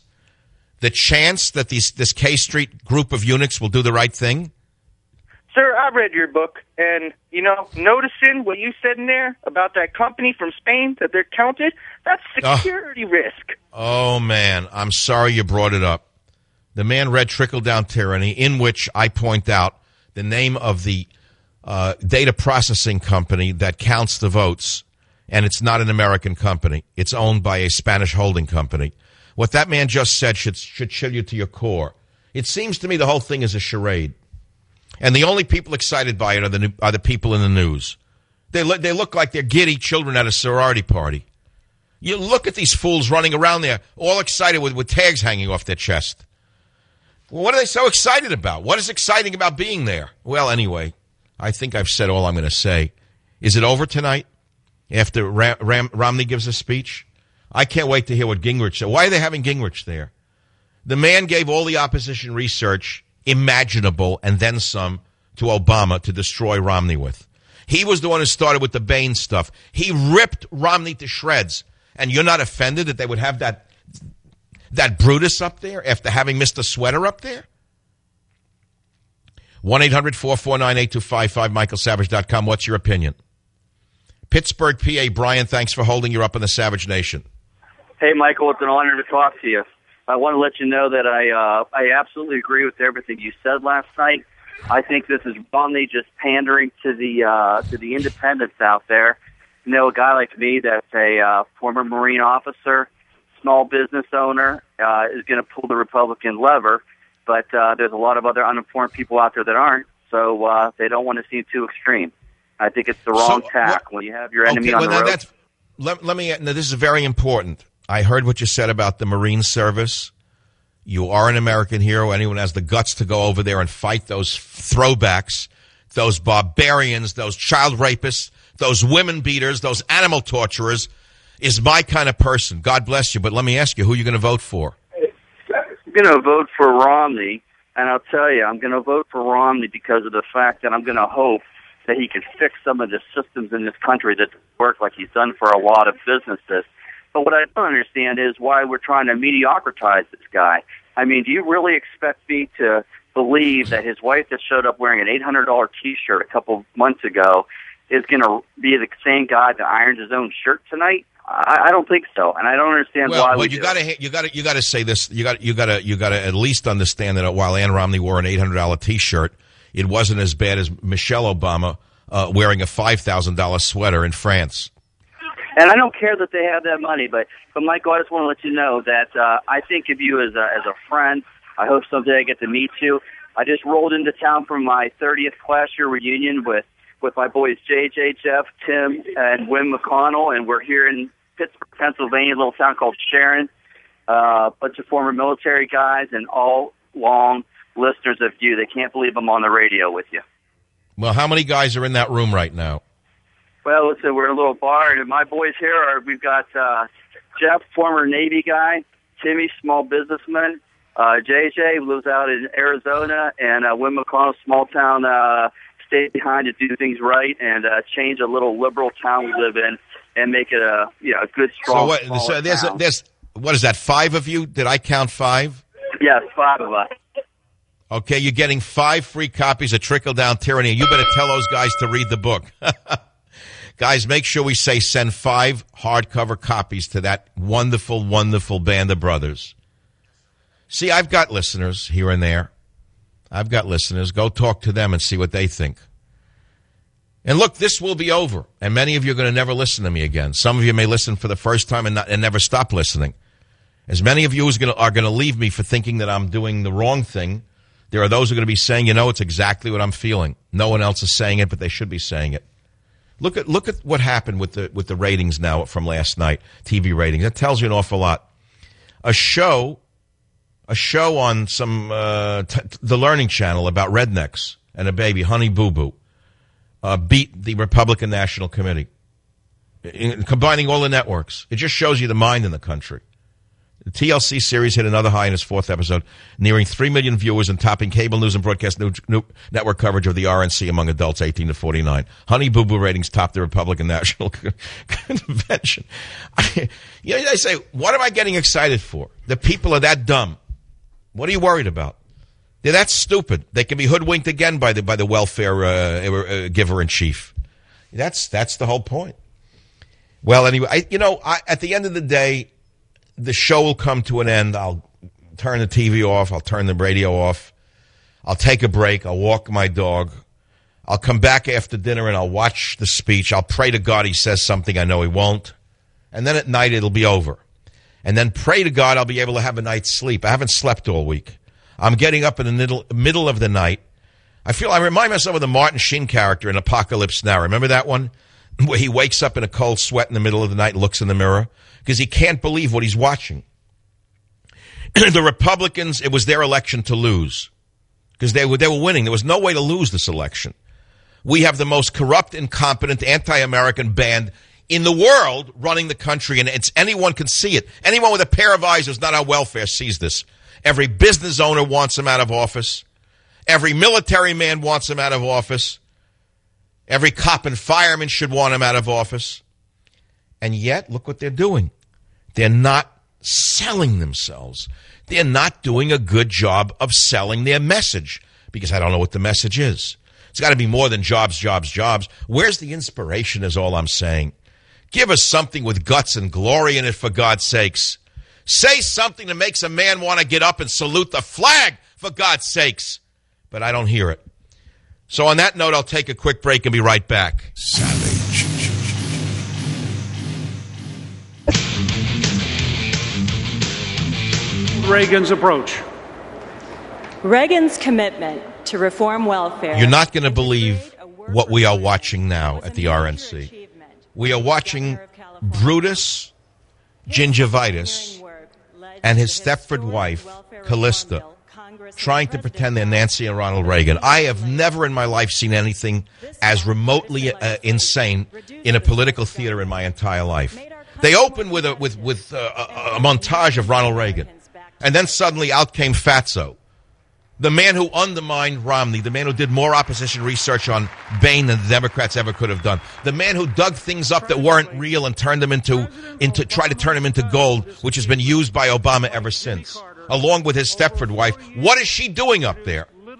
that this K Street group of eunuchs will do the right thing? Sir, I read your book, and, you know, noticing what you said in there about that company from Spain that they're counted, that's security risk. Oh, man, I'm sorry you brought it up. The man read Trickle-Down Tyranny, in which I point out the name of the data processing company that counts the votes, and it's not an American company. It's owned by a Spanish holding company. What that man just said should chill you to your core. It seems to me the whole thing is a charade. And the only people excited by it are the people in the news. They look like they're giddy children at a sorority party. You look at these fools running around there, all excited with tags hanging off their chest. Well, what are they so excited about? What is exciting about being there? Well, anyway, I think I've said all I'm going to say. Is it over tonight after Romney gives a speech? I can't wait to hear what Gingrich said. Why are they having Gingrich there? The man gave all the opposition research imaginable and then some to Obama to destroy Romney with. He was the one who started with the Bain stuff. He ripped Romney to shreds. And you're not offended that they would have that Brutus up there after having Mr. Sweater up there? 1-800-449-8255, michaelsavage.com. What's your opinion? Pittsburgh, PA. Brian, thanks for holding. You're up in the Savage Nation. Hey, Michael, it's an honor to talk to you. I want to let you know that I absolutely agree with everything you said last night. I think this is Romney just pandering to the independents out there. You know, a guy like me that's a former Marine officer, small business owner, is going to pull the Republican lever, but there's a lot of other uninformed people out there that aren't, so they don't want to seem too extreme. I think it's the wrong tack when you have your enemy on the road. Let me. Now, this is very important. I heard what you said about the Marine service. You are an American hero. Anyone has the guts to go over there and fight those throwbacks, those barbarians, those child rapists, those women beaters, those animal torturers is my kind of person. God bless you. But let me ask you, who are you going to vote for? I'm going to vote for Romney, and I'll tell you, I'm going to vote for Romney because of the fact that I'm going to hope that he can fix some of the systems in this country that work like he's done for a lot of businesses. But what I don't understand is why we're trying to mediocritize this guy. I mean, do you really expect me to believe that his wife that showed up wearing an $800 T-shirt a couple months ago is going to be the same guy that irons his own shirt tonight? I don't think so, and I don't understand why. Well, you got to say this. You got to at least understand that while Ann Romney wore an $800 T-shirt, it wasn't as bad as Michelle Obama wearing a $5,000 sweater in France. And I don't care that they have that money, but Michael, I just want to let you know that I think of you as a friend. I hope someday I get to meet you. I just rolled into town for my 30th class year reunion with my boys JJ, Jeff, Tim, and Wim McConnell, and we're here in Pittsburgh, Pennsylvania, a little town called Sharon. Bunch of former military guys and all long listeners of you. They can't believe I'm on the radio with you. Well, how many guys are in that room right now? Well, listen, we're in a little bar, and my boys here we've got Jeff, former Navy guy, Timmy, small businessman, JJ lives out in Arizona, and Wim McConnell, small town, stay behind to do things right and change a little liberal town we live in and make it a good, strong. So there's what is that? 5 of you? Did I count 5? Yes, 5 of us. Okay, you're getting 5 free copies of Trickle Down Tyranny. You better tell those guys to read the book. Guys, make sure we send 5 hardcover copies to that wonderful, wonderful band of brothers. See, I've got listeners here and there. I've got listeners. Go talk to them and see what they think. And look, this will be over, and many of you are going to never listen to me again. Some of you may listen for the first time and never stop listening. As many of you are going to leave me for thinking that I'm doing the wrong thing, there are those who are going to be saying, it's exactly what I'm feeling. No one else is saying it, but they should be saying it. Look at what happened with the ratings now from last night, TV ratings. That tells you an awful lot. A show on some the Learning Channel about rednecks and a baby, Honey Boo Boo, beat the Republican National Committee, combining all the networks. It just shows you the mind in the country. The TLC series hit another high in its 4th episode, nearing 3 million viewers and topping cable news and broadcast network coverage of the RNC among adults 18 to 49. Honey Boo Boo ratings topped the Republican National Convention. I say, what am I getting excited for? The people are that dumb. What are you worried about? They're that stupid. They can be hoodwinked again by the welfare giver in chief. That's the whole point. Well, anyway, at the end of the day, the show will come to an end. I'll turn the TV off. I'll turn the radio off. I'll take a break. I'll walk my dog. I'll come back after dinner and I'll watch the speech. I'll pray to God he says something I know he won't. And then at night it'll be over. And then pray to God I'll be able to have a night's sleep. I haven't slept all week. I'm getting up in the middle of the night. I remind myself of the Martin Sheen character in Apocalypse Now. Remember that one? Where he wakes up in a cold sweat in the middle of the night and looks in the mirror because he can't believe what he's watching. The Republicans, it was their election to lose because they were winning. There was no way to lose this election. We have the most corrupt, incompetent, anti-American band in the world running the country, and anyone can see it. Anyone with a pair of eyes who's not on welfare sees this. Every business owner wants him out of office. Every military man wants him out of office. Every cop and fireman should want him out of office. And yet, look what they're doing. They're not selling themselves. They're not doing a good job of selling their message because I don't know what the message is. It's got to be more than jobs, jobs, jobs. Where's the inspiration is all I'm saying. Give us something with guts and glory in it, for God's sakes. Say something that makes a man want to get up and salute the flag, for God's sakes. But I don't hear it. So on that note, I'll take a quick break and be right back. Savage. Reagan's approach. Reagan's commitment to reform welfare. You're not going to believe what we are watching now at the RNC. We are watching Brutus Gingivitis and his Stepford wife, Callista, trying to pretend they're Nancy and Ronald Reagan. I have never in my life seen anything as remotely insane in a political theater in my entire life. They opened with a montage of Ronald Reagan, and then suddenly out came Fatso, the man who undermined Romney, the man who did more opposition research on Bain than the Democrats ever could have done, the man who dug things up that weren't real and turned them into try to turn them into gold, which has been used by Obama ever since, along with his Stepford wife. What is she doing up there?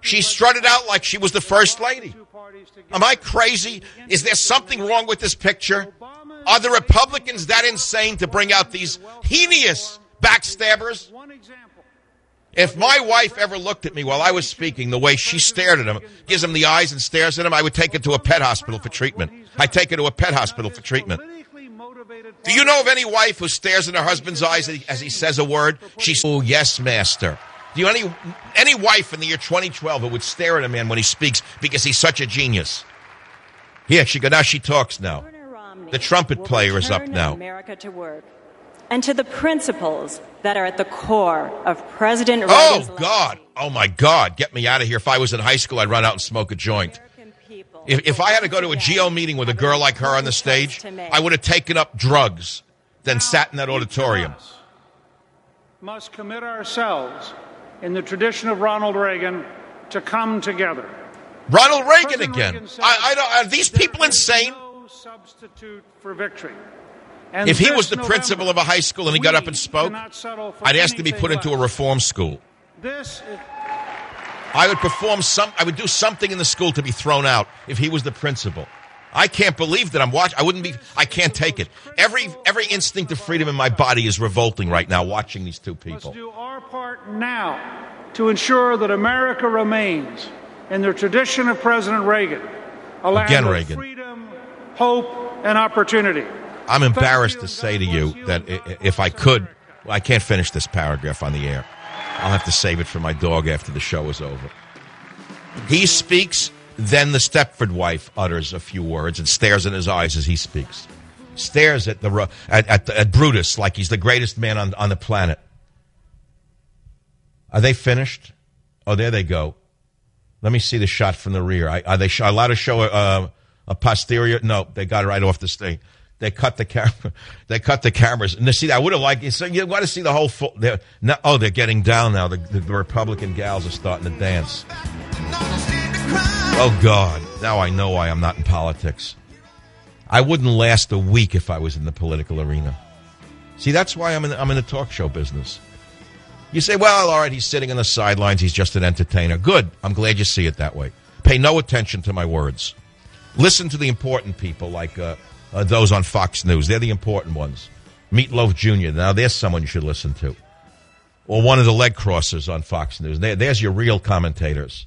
She strutted out like she was the first lady. Am I crazy? Is there something wrong with this picture? Are the Republicans that insane to bring out these heinous backstabbers? If my wife ever looked at me while I was speaking the way she stared at him, gives him the eyes and stares at him, I would take her to a pet hospital for treatment. I'd take her to a pet hospital for treatment. Do you know of any wife who stares in her husband's eyes as he says a word? She's, oh, yes, master. Do you know any wife in the year 2012 who would stare at a man when he speaks because he's such a genius? Here, now she talks now. The trumpet player is up now. America to work, and to the principles that are at the core of President Reagan's Oh, God. Oh, my God. Get me out of here. If I was in high school, I'd run out and smoke a joint. If I had to go to a GO meeting with a girl like her on the stage, I would have taken up drugs, then sat in that auditorium. Must commit ourselves in the tradition of Ronald Reagan to come together. Ronald Reagan again. Are these people insane? No substitute for victory. If he was the principal of a high school and he got up and spoke, I'd ask to be put into a reform school. I would do something in the school to be thrown out if he was the principal. I can't believe that I'm watching. I can't take it. Every instinct of freedom in my body is revolting right now watching these two people. Let's do our part now to ensure that America remains in the tradition of President Reagan, a land of freedom, hope, and opportunity. I'm embarrassed to say to you that if I could, I can't finish this paragraph on the air. I'll have to save it for my dog after the show is over. He speaks, then the Stepford wife utters a few words and stares in his eyes as he speaks. Stares at at Brutus like he's the greatest man on the planet. Are they finished? Oh, there they go. Let me see the shot from the rear. Are they allowed to show a posterior? No, they got it right off the stage. They cut the camera. They cut the cameras. And see, I would have liked. So you want to see the whole full? They're getting down now. The Republican gals are starting to dance. Oh God! Now I know why I'm not in politics. I wouldn't last a week if I was in the political arena. See, that's why I'm in the talk show business. You say, well, all right, he's sitting on the sidelines. He's just an entertainer. Good. I'm glad you see it that way. Pay no attention to my words. Listen to the important people like those on Fox News. They're the important ones. Meatloaf Jr. Now, there's someone you should listen to. Or one of the leg crossers on Fox News. There's your real commentators.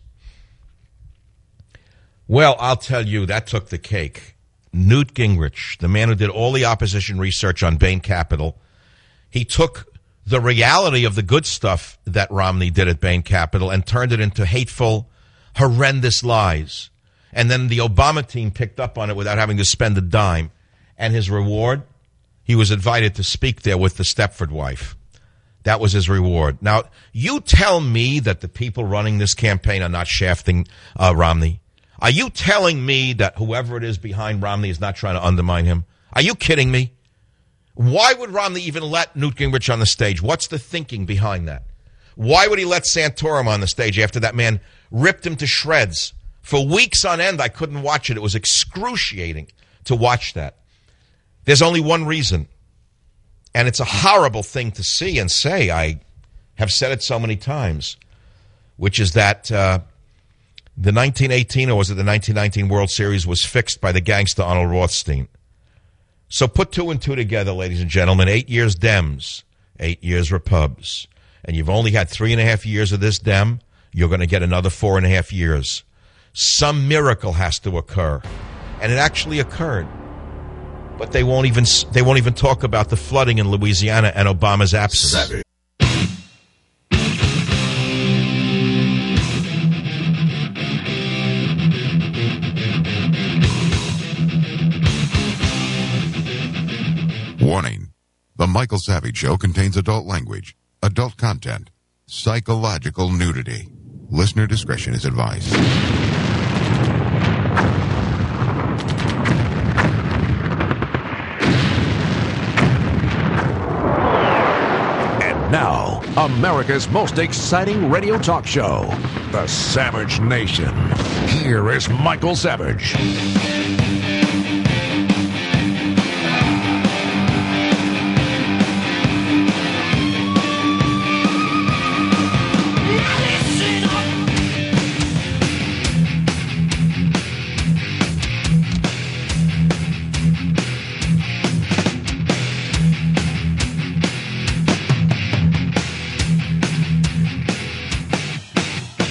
Well, I'll tell you, that took the cake. Newt Gingrich, the man who did all the opposition research on Bain Capital, he took the reality of the good stuff that Romney did at Bain Capital and turned it into hateful, horrendous lies. And then the Obama team picked up on it without having to spend a dime. And his reward, he was invited to speak there with the Stepford wife. That was his reward. Now, you tell me that the people running this campaign are not shafting Romney. Are you telling me that whoever it is behind Romney is not trying to undermine him? Are you kidding me? Why would Romney even let Newt Gingrich on the stage? What's the thinking behind that? Why would he let Santorum on the stage after that man ripped him to shreds? For weeks on end, I couldn't watch it. It was excruciating to watch that. There's only one reason, and it's a horrible thing to see and say. I have said it so many times, which is that the 1918, or was it the 1919 World Series, was fixed by the gangster Arnold Rothstein. So put two and two together, ladies and gentlemen. 8 years Dems, 8 years Repubs. And you've only had 3.5 years of this Dem. You're going to get another 4.5 years. Some miracle has to occur. And it actually occurred. But they won't even talk about the flooding in Louisiana and Obama's absence. Warning. The Michael Savage Show contains adult language, adult content, psychological nudity. Listener discretion is advised. And now, America's most exciting radio talk show, The Savage Nation. Here is Michael Savage.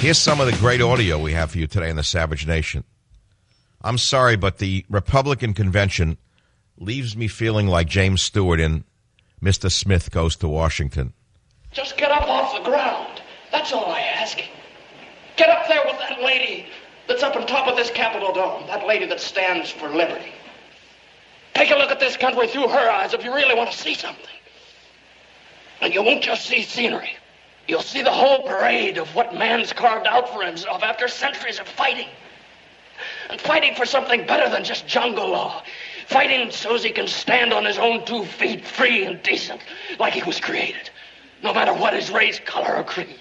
Here's some of the great audio we have for you today in the Savage Nation. I'm sorry, but the Republican convention leaves me feeling like James Stewart in Mr. Smith Goes to Washington. Just get up off the ground. That's all I ask. Get up there with that lady that's up on top of this Capitol dome. That lady that stands for liberty. Take a look at this country through her eyes if you really want to see something. And you won't just see scenery. You'll see the whole parade of what man's carved out for himself after centuries of fighting. And fighting for something better than just jungle law. Fighting so he can stand on his own 2 feet, free and decent, like he was created. No matter what his race, color, or creed.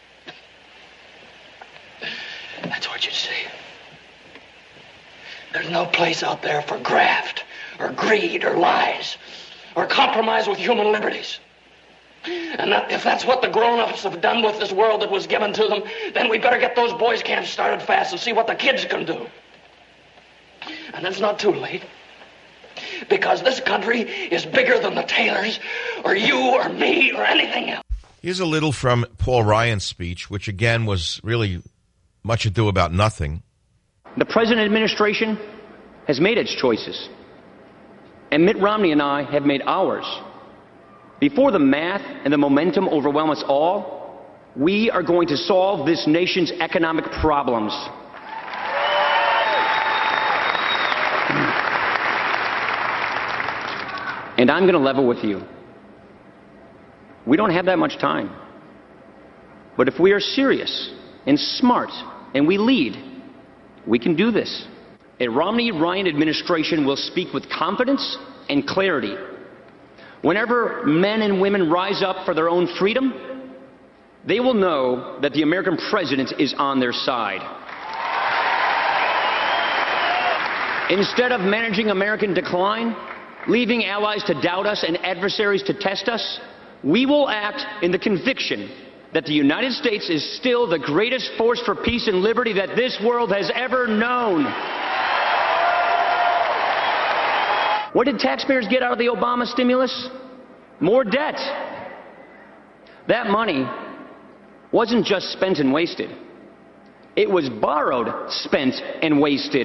That's what you see. There's no place out there for graft, or greed, or lies, or compromise with human liberties. And if that's what the grown-ups have done with this world that was given to them, then we better get those boys' camps started fast and see what the kids can do. And it's not too late. Because this country is bigger than the Taylors, or you, or me, or anything else. Here's a little from Paul Ryan's speech, which again was really much ado about nothing. The President administration has made its choices. And Mitt Romney and I have made ours. Before the math and the momentum overwhelm us all, we are going to solve this nation's economic problems. And I'm going to level with you. We don't have that much time. But if we are serious and smart and we lead, we can do this. A Romney-Ryan administration will speak with confidence and clarity. Whenever men and women rise up for their own freedom, they will know that the American president is on their side. Instead of managing American decline, leaving allies to doubt us and adversaries to test us, we will act in the conviction that the United States is still the greatest force for peace and liberty that this world has ever known. What did taxpayers get out of the Obama stimulus? More debt. That money wasn't just spent and wasted. It was borrowed, spent, and wasted.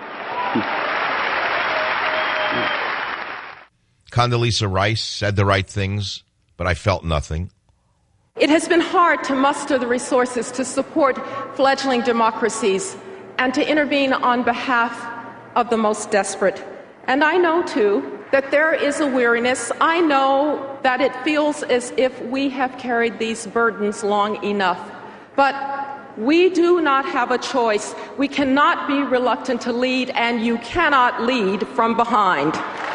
Condoleezza Rice said the right things, but I felt nothing. It has been hard to muster the resources to support fledgling democracies and to intervene on behalf of the most desperate. And I know, too, that there is a weariness. I know that it feels as if we have carried these burdens long enough. But we do not have a choice. We cannot be reluctant to lead, and you cannot lead from behind.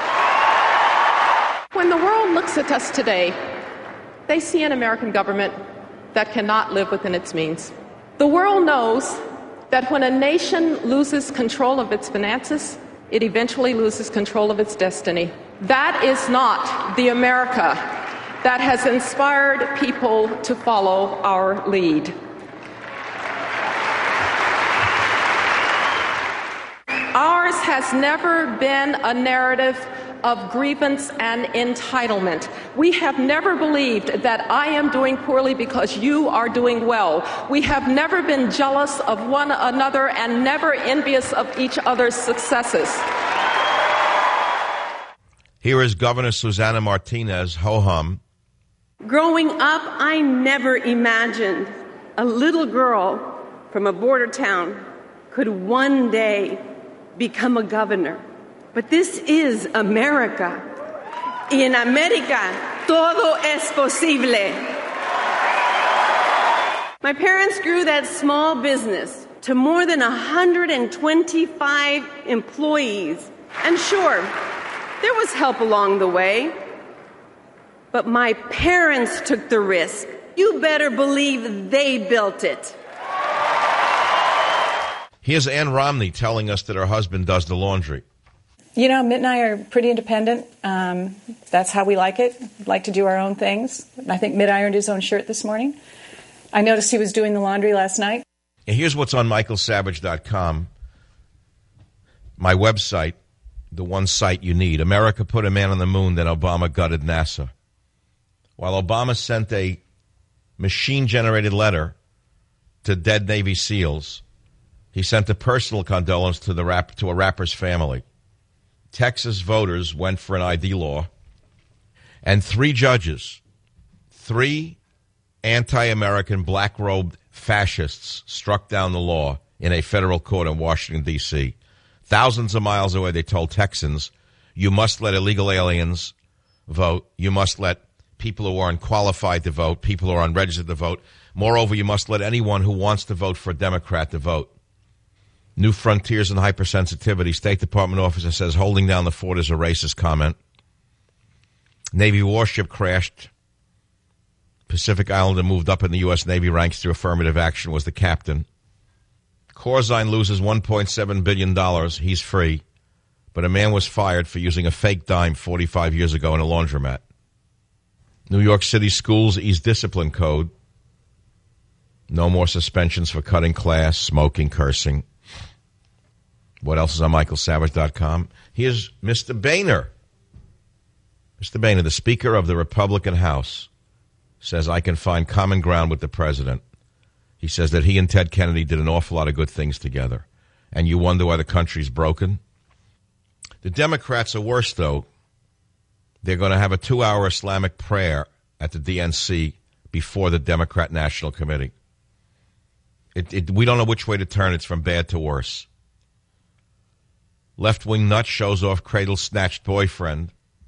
When the world looks at us today, they see an American government that cannot live within its means. The world knows that when a nation loses control of its finances, it eventually loses control of its destiny. That is not the America that has inspired people to follow our lead. Ours has never been a narrative of grievance and entitlement. We have never believed that I am doing poorly because you are doing well. We have never been jealous of one another and never envious of each other's successes. Here is Governor Susana Martinez, ho-hum. Growing up, I never imagined a little girl from a border town could one day become a governor. But this is America. Y en América, todo es posible. My parents grew that small business to more than 125 employees. And sure, there was help along the way. But my parents took the risk. You better believe they built it. Here's Ann Romney telling us that her husband does the laundry. You know, Mitt and I are pretty independent. That's how we like it. We like to do our own things. I think Mitt ironed his own shirt this morning. I noticed he was doing the laundry last night. And here's what's on michaelsavage.com, my website, the one site you need. America put a man on the moon, then Obama gutted NASA. While Obama sent a machine-generated letter to dead Navy SEALs. He sent a personal condolence to a rapper's family. Texas voters went for an ID law, and 3 judges, 3 anti-American black-robed fascists struck down the law in a federal court in Washington, D.C. Thousands of miles away, they told Texans, you must let illegal aliens vote. You must let people who are unqualified to vote, people who are unregistered to vote. Moreover, you must let anyone who wants to vote for a Democrat to vote. New Frontiers and Hypersensitivity. State Department officer says holding down the fort is a racist comment. Navy warship crashed. Pacific Islander moved up in the U.S. Navy ranks through affirmative action, was the captain. Corzine loses $1.7 billion. He's free. But a man was fired for using a fake dime 45 years ago in a laundromat. New York City schools ease discipline code. No more suspensions for cutting class, smoking, cursing. What else is on michaelsavage.com? Here's Mr. Boehner. Mr. Boehner, the Speaker of the Republican House, says I can find common ground with the president. He says that he and Ted Kennedy did an awful lot of good things together. And you wonder why the country's broken? The Democrats are worse, though. They're going to have a 2-hour Islamic prayer at the DNC before the Democrat National Committee. We don't know which way to turn. It's from bad to worse. Left-wing nut shows off cradle-snatched boyfriend.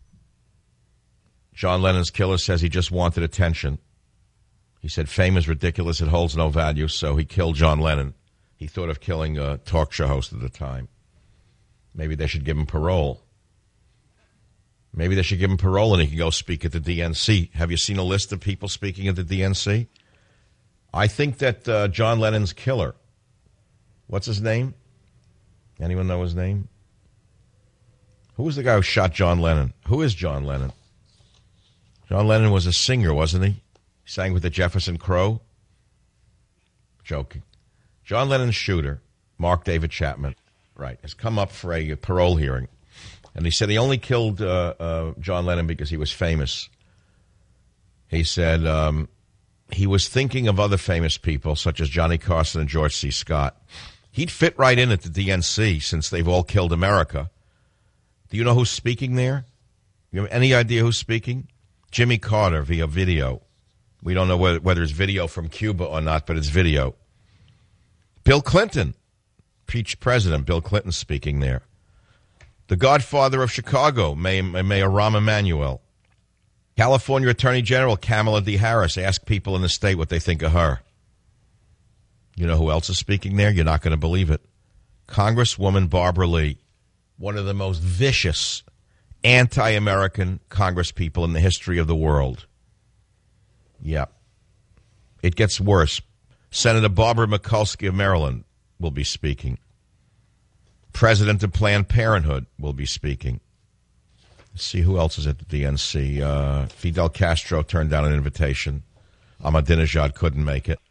John Lennon's killer says he just wanted attention. He said fame is ridiculous. It holds no value, so he killed John Lennon. He thought of killing a talk show host at the time. Maybe they should give him parole. Maybe they should give him parole and he can go speak at the DNC. Have you seen a list of people speaking at the DNC? I think that John Lennon's killer, what's his name? Anyone know his name? Who was the guy who shot John Lennon? Who is John Lennon? John Lennon was a singer, wasn't he? He sang with the Jefferson Crow. Joking. John Lennon's shooter, Mark David Chapman, right, has come up for a parole hearing. And he said he only killed John Lennon because he was famous. He said he was thinking of other famous people, such as Johnny Carson and George C. Scott. He'd fit right in at the DNC since they've all killed America. Do you know who's speaking there? You have any idea who's speaking? Jimmy Carter via video. We don't know whether it's video from Cuba or not, but it's video. Bill Clinton, President Bill Clinton speaking there. The Godfather of Chicago, Mayor Rahm Emanuel. California Attorney General Kamala D. Harris asked people in the state what they think of her. You know who else is speaking there? You're not going to believe it. Congresswoman Barbara Lee, one of the most vicious anti-American congresspeople in the history of the world. Yeah. It gets worse. Senator Barbara Mikulski of Maryland will be speaking. President of Planned Parenthood will be speaking. Let's see who else is at the DNC. Fidel Castro turned down an invitation. Ahmadinejad couldn't make it.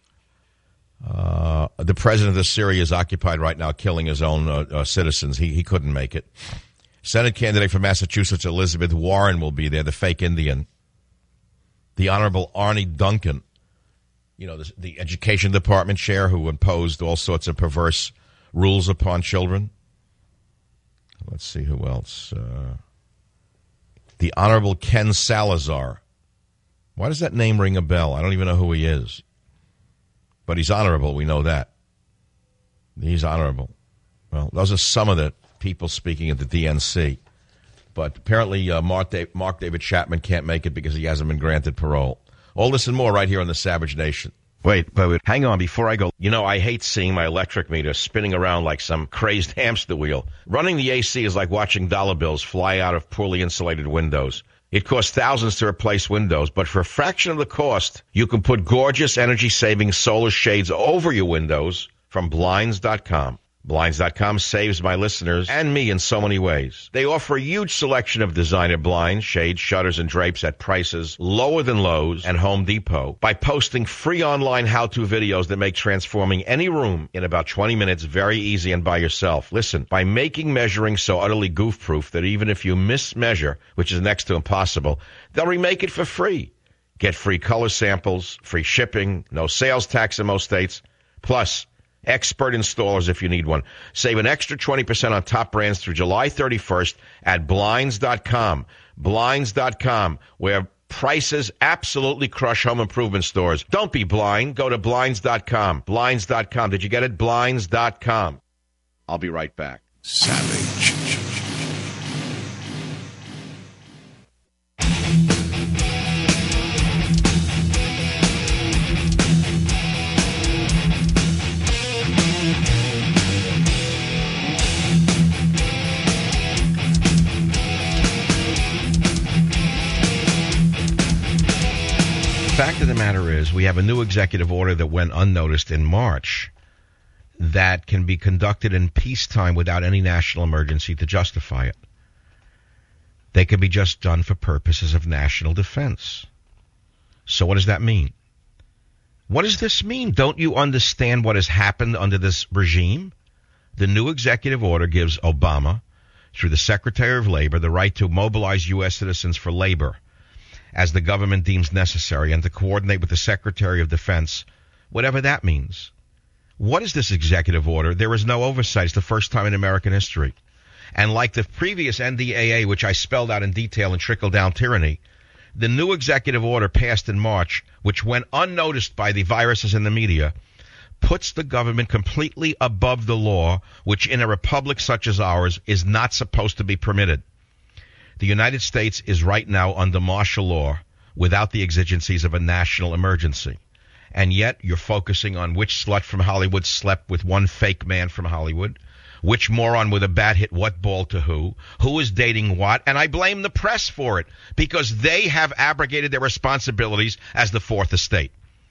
The president of Syria is occupied right now killing his own citizens. He couldn't make it. Senate candidate for Massachusetts, Elizabeth Warren, will be there, the fake Indian. The Honorable Arnie Duncan, you know, the education department chair who imposed all sorts of perverse rules upon children. Let's see who else. The Honorable Ken Salazar. Why does that name ring a bell? I don't even know who he is. But he's honorable, we know that. He's honorable. Well, those are some of the people speaking at the DNC. But apparently Mark David Chapman can't make it because he hasn't been granted parole. All this and more right here on the Savage Nation. Wait, hang on before I go. You know, I hate seeing my electric meter spinning around like some crazed hamster wheel. Running the AC is like watching dollar bills fly out of poorly insulated windows. It costs thousands to replace windows, but for a fraction of the cost, you can put gorgeous energy-saving solar shades over your windows from Blinds.com. Blinds.com saves my listeners and me in so many ways. They offer a huge selection of designer blinds, shades, shutters, and drapes at prices lower than Lowe's and Home Depot by posting free online how-to videos that make transforming any room in about 20 minutes very easy and by yourself. Listen, by making measuring so utterly goof-proof that even if you mismeasure, which is next to impossible, they'll remake it for free. Get free color samples, free shipping, no sales tax in most states, plus expert installers if you need one. Save an extra 20% on top brands through July 31st at Blinds.com. Blinds.com, where prices absolutely crush home improvement stores. Don't be blind. Go to Blinds.com. Blinds.com. Did you get it? Blinds.com. I'll be right back. Savage. Fact of the matter is, we have a new executive order that went unnoticed in March that can be conducted in peacetime without any national emergency to justify it. They can be just done for purposes of national defense. So what does that mean? What does this mean? Don't you understand what has happened under this regime? The new executive order gives Obama, through the Secretary of Labor, the right to mobilize U.S. citizens for labor as the government deems necessary, and to coordinate with the Secretary of Defense, whatever that means. What is this executive order? There is no oversight. It's the first time in American history. And like the previous NDAA, which I spelled out in detail in Trickle-Down Tyranny, the new executive order passed in March, which went unnoticed by the viruses in the media, puts the government completely above the law, which in a republic such as ours is not supposed to be permitted. The United States is right now under martial law without the exigencies of a national emergency. And yet you're focusing on which slut from Hollywood slept with one fake man from Hollywood, which moron with a bat hit what ball to who is dating what, and I blame the press for it because they have abrogated their responsibilities as the Fourth Estate.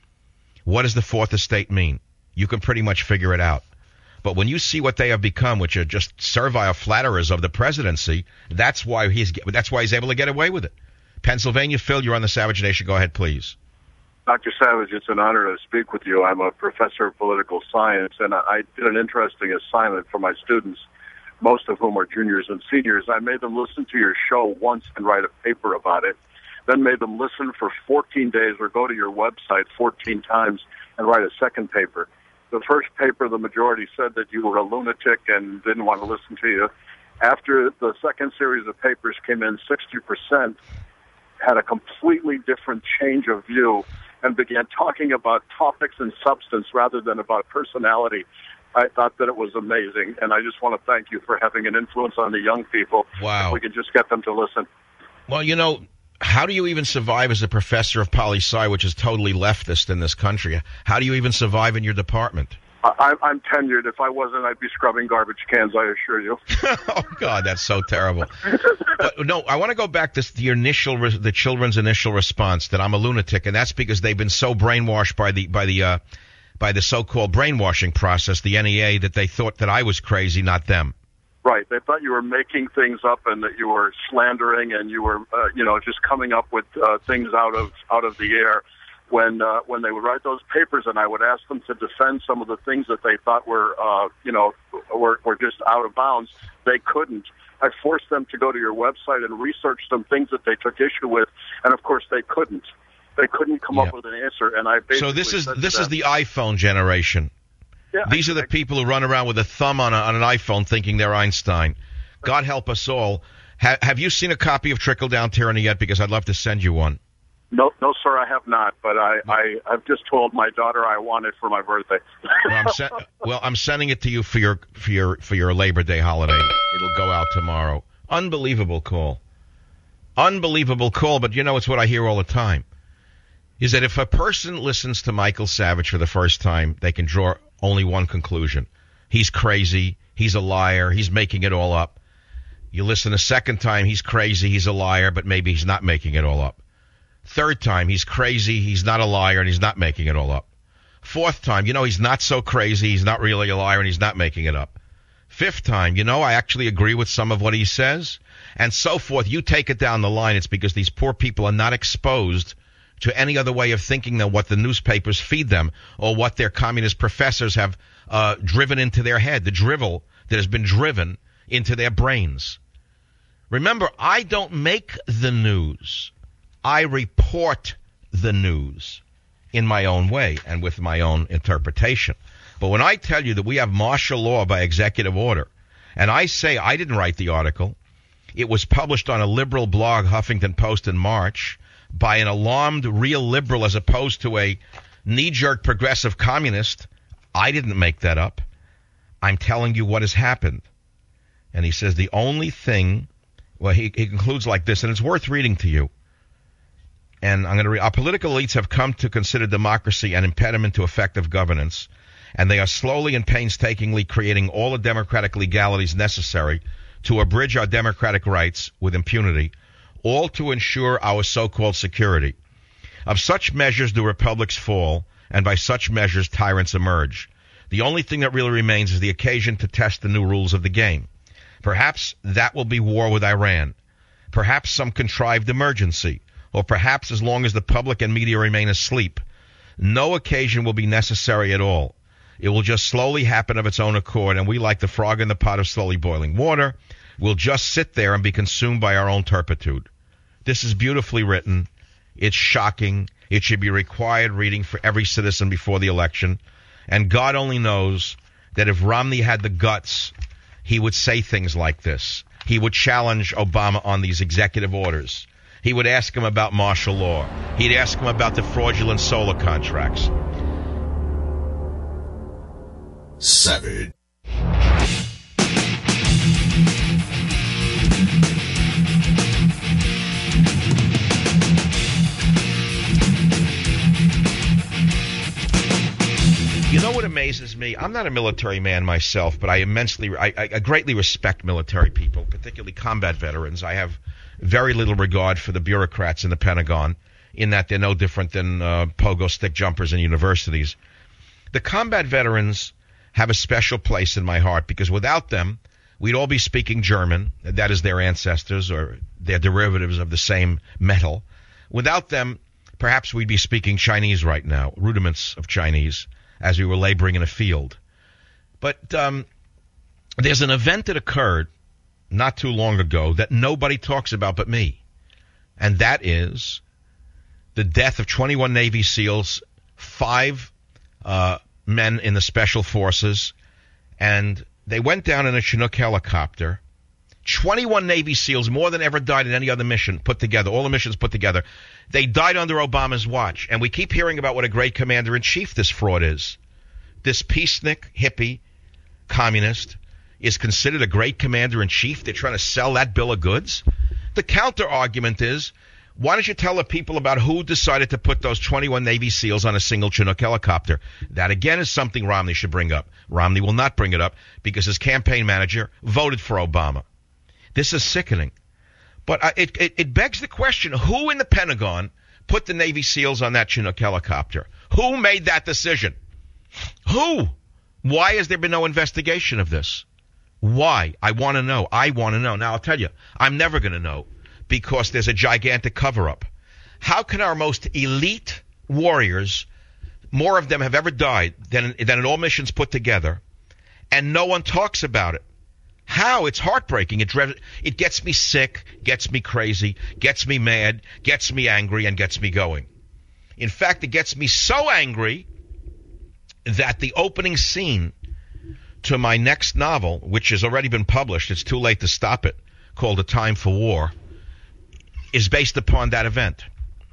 What does the Fourth Estate mean? You can pretty much figure it out. But when you see what they have become, which are just servile flatterers of the presidency, that's why he's able to get away with it. Pennsylvania, Phil, you're on the Savage Nation. Go ahead, please. Dr. Savage, it's an honor to speak with you. I'm a professor of political science, and I did an interesting assignment for my students, most of whom are juniors and seniors. I made them listen to your show once and write a paper about it, then made them listen for 14 days or go to your website 14 times and write a second paper. The first paper, the majority said that you were a lunatic and didn't want to listen to you. After the second series of papers came in, 60% had a completely different change of view and began talking about topics and substance rather than about personality. I thought that it was amazing, and I just want to thank you for having an influence on the young people. Wow. If we could just get them to listen. Well, you know, how do you even survive as a professor of poli-sci, which is totally leftist in this country? How do you even survive in your department? I'm tenured. If I wasn't, I'd be scrubbing garbage cans, I assure you. Oh, God, that's so terrible. But, no, I want to go back to the children's initial response that I'm a lunatic, and that's because they've been so brainwashed by the so-called brainwashing process, the NEA, that they thought that I was crazy, not them. Right. They thought you were making things up and that you were slandering and you were, just coming up with things out of the air. When they would write those papers, and I would ask them to defend some of the things that they thought were just out of bounds, they couldn't. I forced them to go to your website and research some things that they took issue with, and of course they couldn't. They couldn't come up with an answer, and I basically So this is the iPhone generation. Yeah, These are the people who run around with a thumb on an iPhone thinking they're Einstein. God help us all. Have you seen a copy of Trickle Down Tyranny yet? Because I'd love to send you one. No, sir, I have not. But I've just told my daughter I want it for my birthday. I'm sending it to you for your Labor Day holiday. It'll go out tomorrow. Unbelievable call. But you know, it's what I hear all the time. Is that if a person listens to Michael Savage for the first time, they can draw only one conclusion. He's crazy. He's a liar. He's making it all up. You listen a second time, he's crazy. He's a liar, but maybe he's not making it all up. Third time, he's crazy. He's not a liar, and he's not making it all up. Fourth time, he's not so crazy. He's not really a liar, and he's not making it up. Fifth time, I actually agree with some of what he says, and so forth. You take it down the line. It's because these poor people are not exposed to any other way of thinking than what the newspapers feed them or what their communist professors have driven into their head, the drivel that has been driven into their brains. Remember, I don't make the news. I report the news in my own way and with my own interpretation. But when I tell you that we have martial law by executive order, and I say I didn't write the article, it was published on a liberal blog, Huffington Post, in March, by an alarmed real liberal as opposed to a knee-jerk progressive communist. I didn't make that up. I'm telling you what has happened. And he says the only thing, well, he concludes like this, and it's worth reading to you. And I'm going to read, our political elites have come to consider democracy an impediment to effective governance, and they are slowly and painstakingly creating all the democratic legalities necessary to abridge our democratic rights with impunity, all to ensure our so-called security. Of such measures do republics fall, and by such measures tyrants emerge. The only thing that really remains is the occasion to test the new rules of the game. Perhaps that will be war with Iran. Perhaps some contrived emergency. Or perhaps as long as the public and media remain asleep. No occasion will be necessary at all. It will just slowly happen of its own accord, and we, like the frog in the pot of slowly boiling water, will just sit there and be consumed by our own turpitude. This is beautifully written. It's shocking. It should be required reading for every citizen before the election. And God only knows that if Romney had the guts, he would say things like this. He would challenge Obama on these executive orders. He would ask him about martial law. He'd ask him about the fraudulent solar contracts. Savage. You know what amazes me? I'm not a military man myself, but I greatly respect military people, particularly combat veterans. I have very little regard for the bureaucrats in the Pentagon, in that they're no different than pogo stick jumpers in universities. The combat veterans have a special place in my heart because without them, we'd all be speaking German. That is their ancestors or their derivatives of the same metal. Without them, perhaps we'd be speaking Chinese right now, rudiments of Chinese, as we were laboring in a field. But there's an event that occurred not too long ago that nobody talks about but me. And that is the death of 21 Navy SEALs, 5 men in the Special Forces, and they went down in a Chinook helicopter. 21 Navy SEALs, more than ever died in any other mission put together, all the missions put together. They died under Obama's watch. And we keep hearing about what a great commander-in-chief this fraud is. This peacenik, hippie, communist is considered a great commander-in-chief. They're trying to sell that bill of goods. The counter-argument is, why don't you tell the people about who decided to put those 21 Navy SEALs on a single Chinook helicopter? That, again, is something Romney should bring up. Romney will not bring it up because his campaign manager voted for Obama. This is sickening. But it begs the question, who in the Pentagon put the Navy SEALs on that Chinook helicopter? Who made that decision? Who? Why has there been no investigation of this? Why? I want to know. I want to know. Now, I'll tell you, I'm never going to know because there's a gigantic cover-up. How can our most elite warriors, more of them have ever died than in all missions put together, and no one talks about it? How? It's heartbreaking. It gets me sick, gets me crazy, gets me mad, gets me angry, and gets me going. In fact, it gets me so angry that the opening scene to my next novel, which has already been published, it's too late to stop it, called A Time for War, is based upon that event.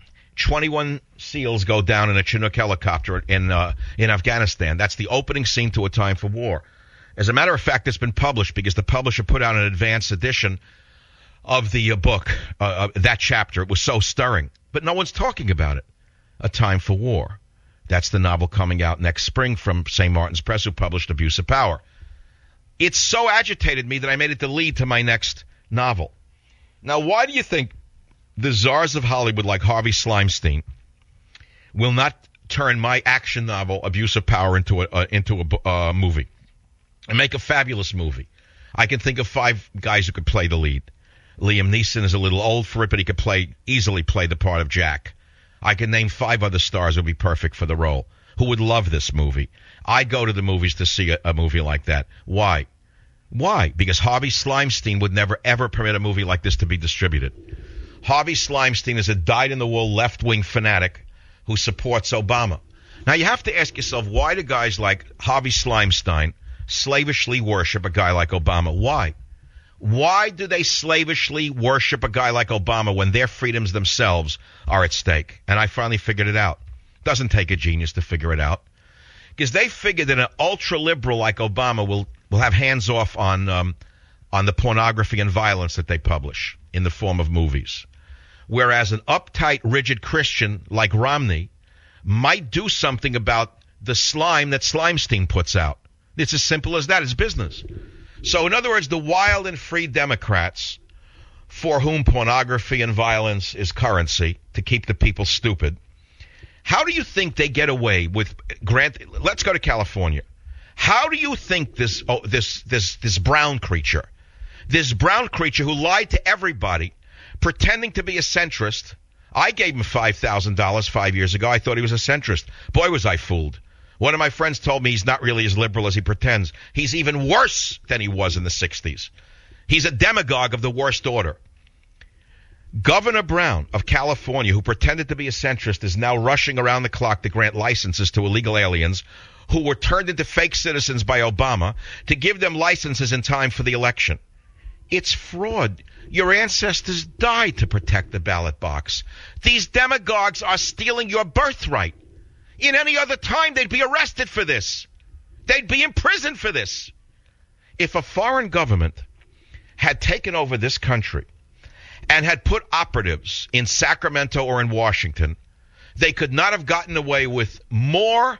21 SEALs go down in a Chinook helicopter in Afghanistan. That's the opening scene to A Time for War. As a matter of fact, it's been published because the publisher put out an advanced edition of the book, that chapter. It was so stirring. But no one's talking about it. A Time for War. That's the novel coming out next spring from St. Martin's Press, who published Abuse of Power. It so agitated me that I made it the lead to my next novel. Now, why do you think the czars of Hollywood like Harvey Slimestein will not turn my action novel, Abuse of Power, into a movie? And make a fabulous movie. I can think of 5 guys who could play the lead. Liam Neeson is a little old for it, but he could easily play the part of Jack. I can name 5 other stars who would be perfect for the role, who would love this movie. I go to the movies to see a movie like that. Why? Why? Because Harvey Slimestein would never, ever permit a movie like this to be distributed. Harvey Slimestein is a dyed-in-the-wool left-wing fanatic who supports Obama. Now, you have to ask yourself, why do guys like Harvey Schleimstein slavishly worship a guy like Obama? Why? Why do they slavishly worship a guy like Obama when their freedoms themselves are at stake? And I finally figured it out. Doesn't take a genius to figure it out. Because they figured that an ultra-liberal like Obama will have hands off on the pornography and violence that they publish in the form of movies. Whereas an uptight, rigid Christian like Romney might do something about the slime that Schleimstein puts out. It's as simple as that. It's business. So, in other words, the wild and free Democrats, for whom pornography and violence is currency to keep the people stupid, how do you think they get away with let's go to California. How do you think this brown creature who lied to everybody, pretending to be a centrist? I gave him $5,000 5 years ago. I thought he was a centrist. Boy, was I fooled. One of my friends told me he's not really as liberal as he pretends. He's even worse than he was in the 60s. He's a demagogue of the worst order. Governor Brown of California, who pretended to be a centrist, is now rushing around the clock to grant licenses to illegal aliens who were turned into fake citizens by Obama to give them licenses in time for the election. It's fraud. Your ancestors died to protect the ballot box. These demagogues are stealing your birthright. In any other time, they'd be arrested for this. They'd be imprisoned for this. If a foreign government had taken over this country and had put operatives in Sacramento or in Washington, they could not have gotten away with more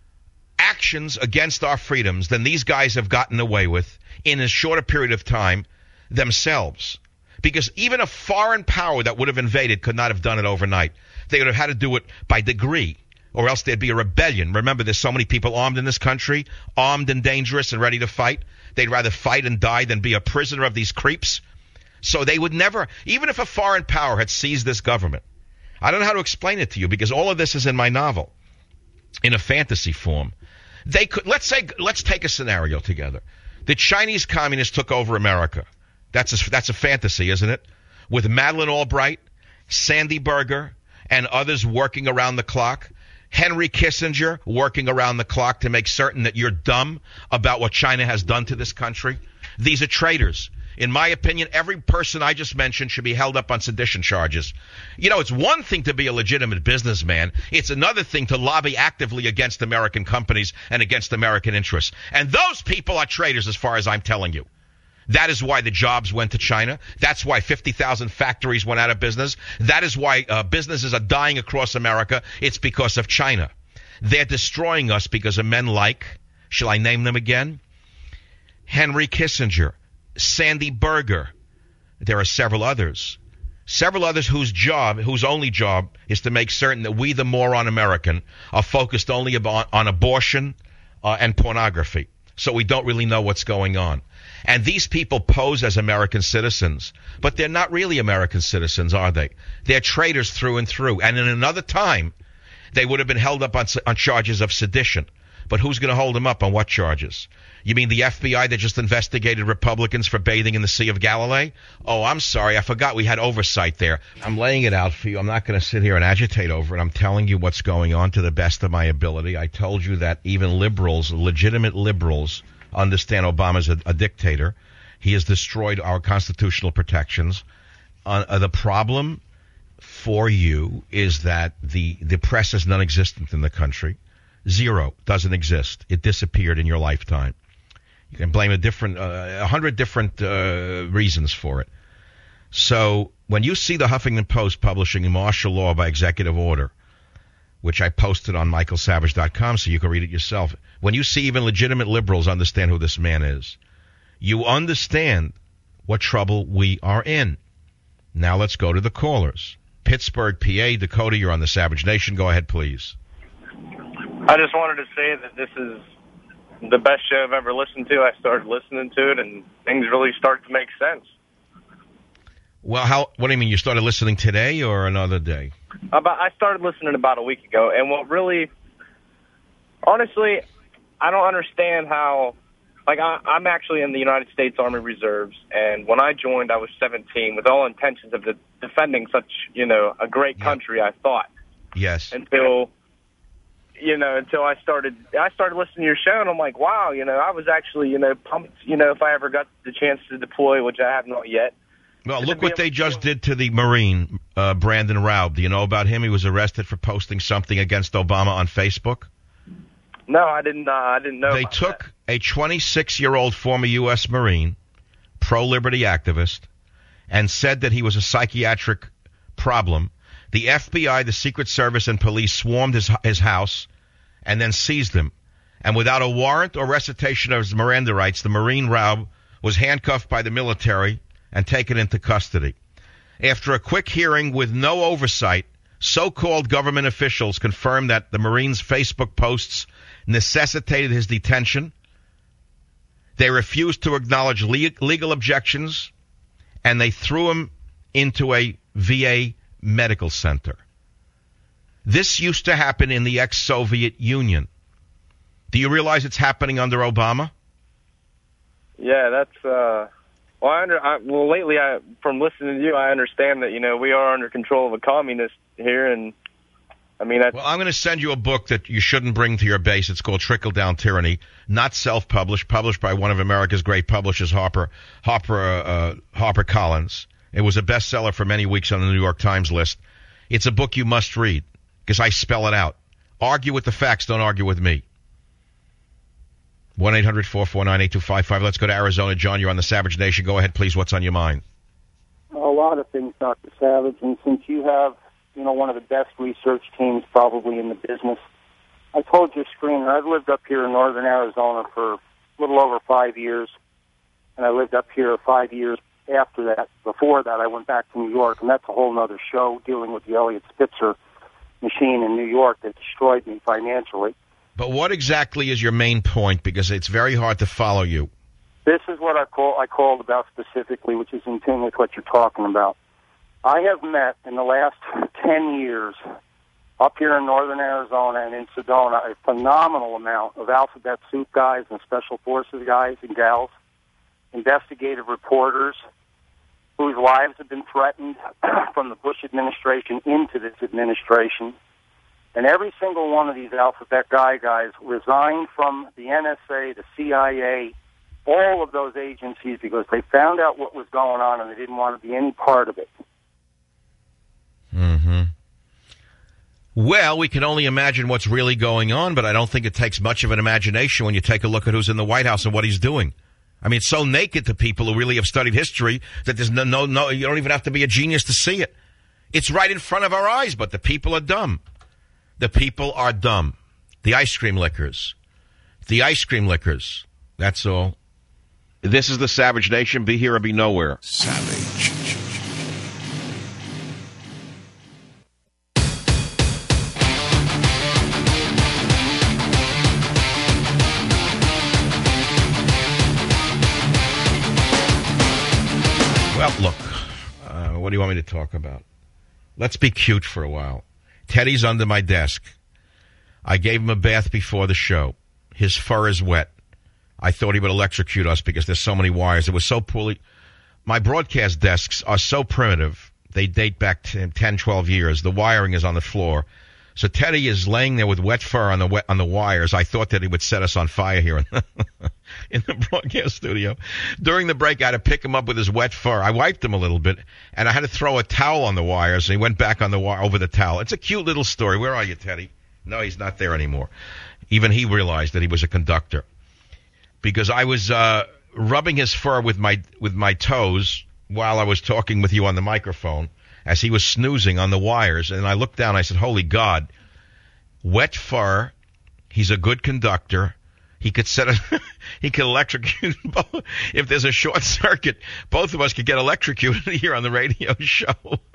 actions against our freedoms than these guys have gotten away with in as short a period of time themselves. Because even a foreign power that would have invaded could not have done it overnight. They would have had to do it by degree, or else there'd be a rebellion. Remember, there's so many people armed in this country, armed and dangerous and ready to fight. They'd rather fight and die than be a prisoner of these creeps. So they would never, even if a foreign power had seized this government, I don't know how to explain it to you because all of this is in my novel, in a fantasy form. They could, let's take a scenario together. The Chinese communists took over America. That's a fantasy, isn't it? With Madeleine Albright, Sandy Berger, and others working around the clock. Henry Kissinger working around the clock to make certain that you're dumb about what China has done to this country. These are traitors. In my opinion, every person I just mentioned should be held up on sedition charges. You know, it's one thing to be a legitimate businessman. It's another thing to lobby actively against American companies and against American interests. And those people are traitors as far as I'm telling you. That is why the jobs went to China. That's why 50,000 factories went out of business. That is why businesses are dying across America. It's because of China. They're destroying us because of men like, shall I name them again? Henry Kissinger, Sandy Berger. There are several others whose only job is to make certain that we, the moron American, are focused only on abortion and pornography. So we don't really know what's going on. And these people pose as American citizens, but they're not really American citizens, are they? They're traitors through and through. And in another time, they would have been held up on charges of sedition. But who's going to hold them up on what charges? You mean the FBI that just investigated Republicans for bathing in the Sea of Galilee? Oh, I'm sorry. I forgot we had oversight there. I'm laying it out for you. I'm not going to sit here and agitate over it. I'm telling you what's going on to the best of my ability. I told you that even liberals, legitimate liberals, understand Obama's a dictator. He has destroyed our constitutional protections. The problem for you is that the press is non-existent in the country. Zero. Doesn't exist. It disappeared in your lifetime. You can blame 100 different reasons for it. So when you see the Huffington Post publishing martial law by executive order, which I posted on michaelsavage.com so you can read it yourself, when you see even legitimate liberals understand who this man is, you understand what trouble we are in. Now let's go to the callers. Pittsburgh, PA. Dakota, you're on the Savage Nation. Go ahead, please. I just wanted to say that this is the best show I've ever listened to. I started listening to it, and things really start to make sense. Well, what do you mean? You started listening today or another day? I started listening about a week ago, and what really, honestly, I don't understand how, like, I'm actually in the United States Army Reserves, and when I joined, I was 17, with all intentions of defending such, a great country, I thought. Yes. Until I started listening to your show, and I'm like, wow, I was actually, pumped, if I ever got the chance to deploy, which I have not yet. Well, look what they just did to the Marine, Brandon Raub. Do you know about him? He was arrested for posting something against Obama on Facebook. No, I didn't know. They took a 26-year-old former U.S. Marine, pro-liberty activist, and said that he was a psychiatric problem. The FBI, the Secret Service, and police swarmed his house and then seized him. And without a warrant or recitation of his Miranda rights, the Marine Raub was handcuffed by the military and taken into custody. After a quick hearing with no oversight, so-called government officials confirmed that the Marine's Facebook posts necessitated his detention. They refused to acknowledge legal objections, and they threw him into a VA medical center. This used to happen in the ex-Soviet Union. Do you realize it's happening under Obama? Yeah, that's... Well, lately, from listening to you, I understand that, we are under control of a communist here, and well, I'm going to send you a book that you shouldn't bring to your base. It's called Trickle-Down Tyranny, not self-published, published by one of America's great publishers, HarperCollins. It was a bestseller for many weeks on the New York Times list. It's a book you must read, because I spell it out. Argue with the facts, don't argue with me. 1-800-449-8255. Let's go to Arizona. John, you're on the Savage Nation. Go ahead, please. What's on your mind? A lot of things, Dr. Savage, and since you have, one of the best research teams probably in the business, I told your screener, I've lived up here in northern Arizona for a little over 5 years, and I lived up here 5 years after that. Before that, I went back to New York, and that's a whole other show dealing with the Elliot Spitzer machine in New York that destroyed me financially. But what exactly is your main point? Because it's very hard to follow you. This is what I called about specifically, which is in tune with what you're talking about. I have met in the last 10 years up here in northern Arizona and in Sedona a phenomenal amount of alphabet soup guys and special forces guys and gals, investigative reporters whose lives have been threatened from the Bush administration into this administration. And every single one of these alphabet guys resigned from the NSA, the CIA, all of those agencies because they found out what was going on and they didn't want to be any part of it. Mm-hmm. Well, we can only imagine what's really going on, but I don't think it takes much of an imagination when you take a look at who's in the White House and what he's doing. I mean, it's so naked to people who really have studied history that there's no, you don't even have to be a genius to see it. It's right in front of our eyes, but the people are dumb. The people are dumb. The ice cream lickers. The ice cream lickers. That's all. This is the Savage Nation. Be here or be nowhere. Savage. Well, look, what do you want me to talk about? Let's be cute for a while. Teddy's under my desk. I gave him a bath before the show. His fur is wet. I thought he would electrocute us because there's so many wires. It was so poorly. My broadcast desks are so primitive. They date back 10, 12 years. The wiring is on the floor. So Teddy is laying there with wet fur on the wires. I thought that he would set us on fire here in the broadcast studio. During the break, I had to pick him up with his wet fur. I wiped him a little bit, and I had to throw a towel on the wires, and he went back on the wire over the towel. It's a cute little story. Where are you, Teddy? No, he's not there anymore. Even he realized that he was a conductor. Because I was rubbing his fur with my toes while I was talking with you on the microphone, as he was snoozing on the wires, and I looked down and I said, holy God, wet fur, he's a good conductor, he could he could electrocute, if there's a short circuit, both of us could get electrocuted here on the radio show.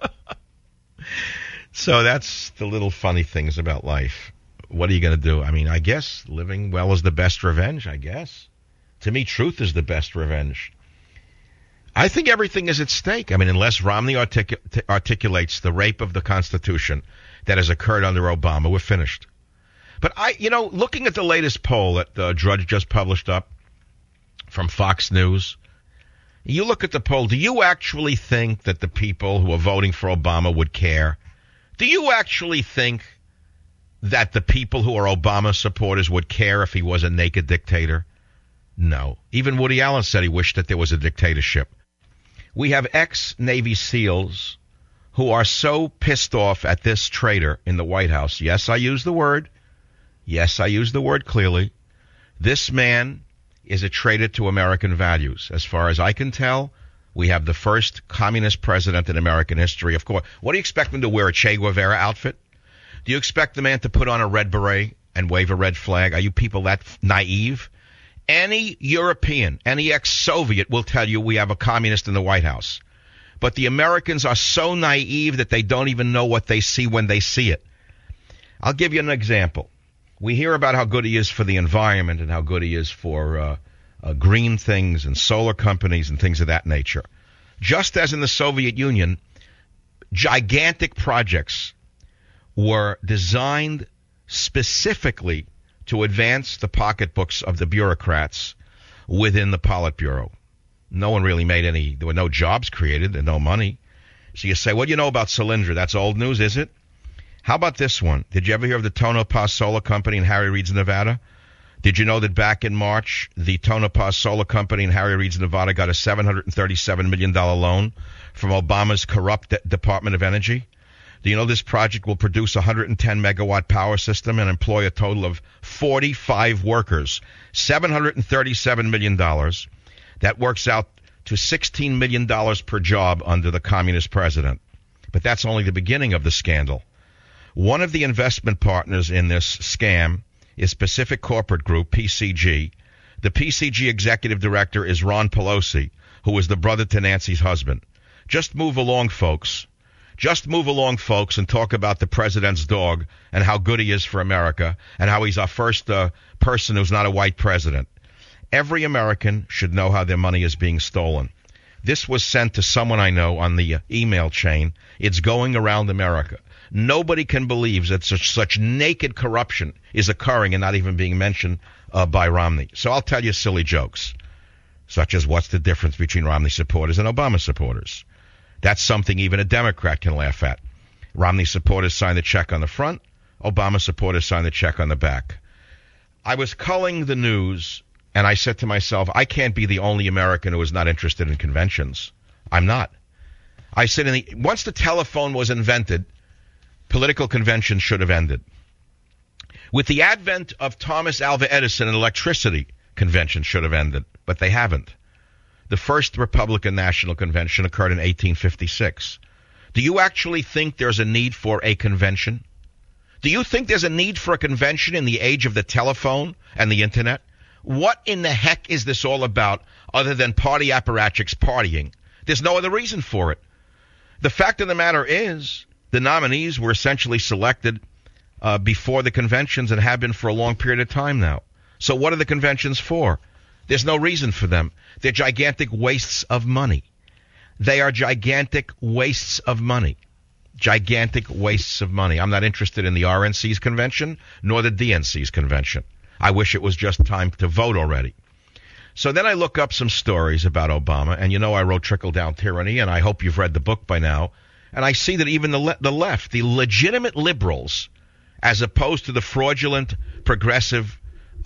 So that's the little funny things about life. What are you going to do? I mean, I guess living well is the best revenge, I guess. To me, truth is the best revenge. I think everything is at stake. I mean, unless Romney articulates the rape of the Constitution that has occurred under Obama, we're finished. But looking at the latest poll that Drudge just published up from Fox News, you look at the poll, do you actually think that the people who are voting for Obama would care Do you actually think that the people who are Obama supporters would care if he was a naked dictator? No. Even Woody Allen said he wished that there was a dictatorship. We have ex-Navy SEALs who are so pissed off at this traitor in the White House. Yes, I use the word. Yes, I use the word clearly. This man is a traitor to American values. As far as I can tell, we have the first communist president in American history. Of course, what do you expect him to wear, a Che Guevara outfit? Do you expect the man to put on a red beret and wave a red flag? Are you people that naive? Any European, any ex-Soviet will tell you we have a communist in the White House. But the Americans are so naive that they don't even know what they see when they see it. I'll give you an example. We hear about how good he is for the environment and how good he is for green things and solar companies and things of that nature. Just as in the Soviet Union, gigantic projects were designed specifically to advance the pocketbooks of the bureaucrats within the Politburo. No one really made any, there were no jobs created and no money. So you say, what do you know about Solyndra? That's old news, is it? How about this one? Did you ever hear of the Tonopah Solar Company in Harry Reid's Nevada? Did you know that back in March, the Tonopah Solar Company in Harry Reid's Nevada got a $737 million loan from Obama's corrupt Department of Energy? Do you know this project will produce a 110-megawatt power system and employ a total of 45 workers? $737 million. That works out to $16 million per job under the communist president. But that's only the beginning of the scandal. One of the investment partners in this scam is Pacific Corporate Group, PCG. The PCG executive director is Ron Pelosi, who is the brother to Nancy's husband. Just move along, folks. Just move along, folks, and talk about the president's dog and how good he is for America and how he's our first person who's not a white president. Every American should know how their money is being stolen. This was sent to someone I know on the email chain. It's going around America. Nobody can believe that such naked corruption is occurring and not even being mentioned by Romney. So I'll tell you silly jokes, such as what's the difference between Romney supporters and Obama supporters. That's something even a Democrat can laugh at. Romney supporters sign the check on the front. Obama supporters sign the check on the back. I was culling the news, and I said to myself, I can't be the only American who is not interested in conventions. I'm not. I said, once the telephone was invented, political conventions should have ended. With the advent of Thomas Alva Edison and electricity, conventions should have ended, but they haven't. The first Republican National Convention occurred in 1856. Do you actually think there's a need for a convention? Do you think there's a need for a convention in the age of the telephone and the internet? What in the heck is this all about other than party apparatchiks partying? There's no other reason for it. The fact of the matter is, the nominees were essentially selected before the conventions and have been for a long period of time now. So what are the conventions for? There's no reason for them. They're gigantic wastes of money. They are gigantic wastes of money. Gigantic wastes of money. I'm not interested in the RNC's convention nor the DNC's convention. I wish it was just time to vote already. So then I look up some stories about Obama, and you know I wrote Trickle-Down Tyranny, and I hope you've read the book by now. And I see that even the left, the legitimate liberals, as opposed to the fraudulent progressive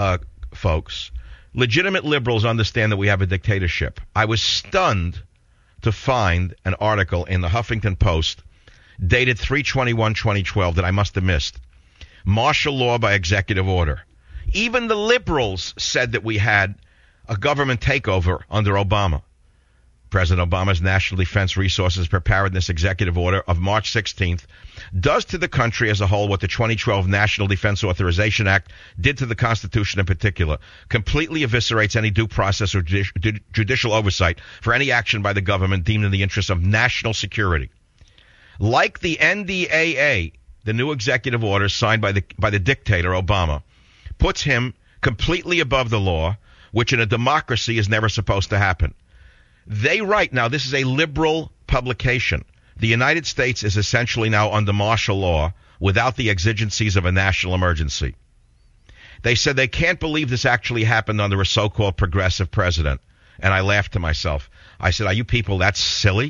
folks, legitimate liberals understand that we have a dictatorship. I was stunned to find an article in the Huffington Post dated 3/21/2012 that I must have missed. Martial law by executive order. Even the liberals said that we had a government takeover under Obama. President Obama's National Defense Resources Preparedness Executive Order of March 16th does to the country as a whole what the 2012 National Defense Authorization Act did to the Constitution in particular. Completely eviscerates any due process or judicial oversight for any action by the government deemed in the interest of national security. Like the NDAA, the new executive order signed by the dictator Obama puts him completely above the law, which in a democracy is never supposed to happen. They write, now this is a liberal publication, the United States is essentially now under martial law without the exigencies of a national emergency. They said they can't believe this actually happened under a so-called progressive president. And I laughed to myself. I said, are you people that silly?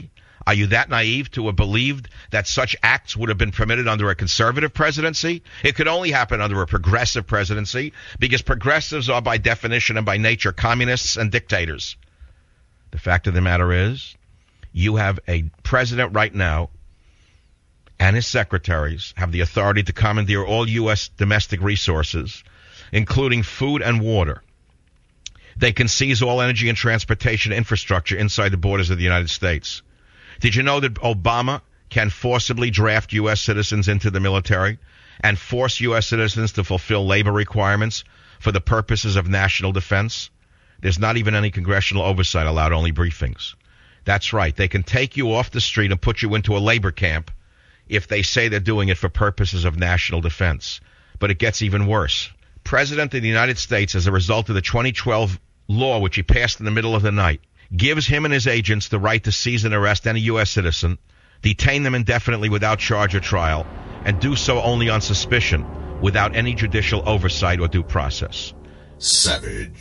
Are you that naive to have believed that such acts would have been permitted under a conservative presidency? It could only happen under a progressive presidency, because progressives are by definition and by nature communists and dictators. The fact of the matter is, you have a president right now and his secretaries have the authority to commandeer all U.S. domestic resources, including food and water. They can seize all energy and transportation infrastructure inside the borders of the United States. Did you know that Obama can forcibly draft U.S. citizens into the military and force U.S. citizens to fulfill labor requirements for the purposes of national defense? There's not even any congressional oversight allowed, only briefings. That's right. They can take you off the street and put you into a labor camp if they say they're doing it for purposes of national defense. But it gets even worse. President of the United States, as a result of the 2012 law, which he passed in the middle of the night, gives him and his agents the right to seize and arrest any U.S. citizen, detain them indefinitely without charge or trial, and do so only on suspicion, without any judicial oversight or due process. Savage.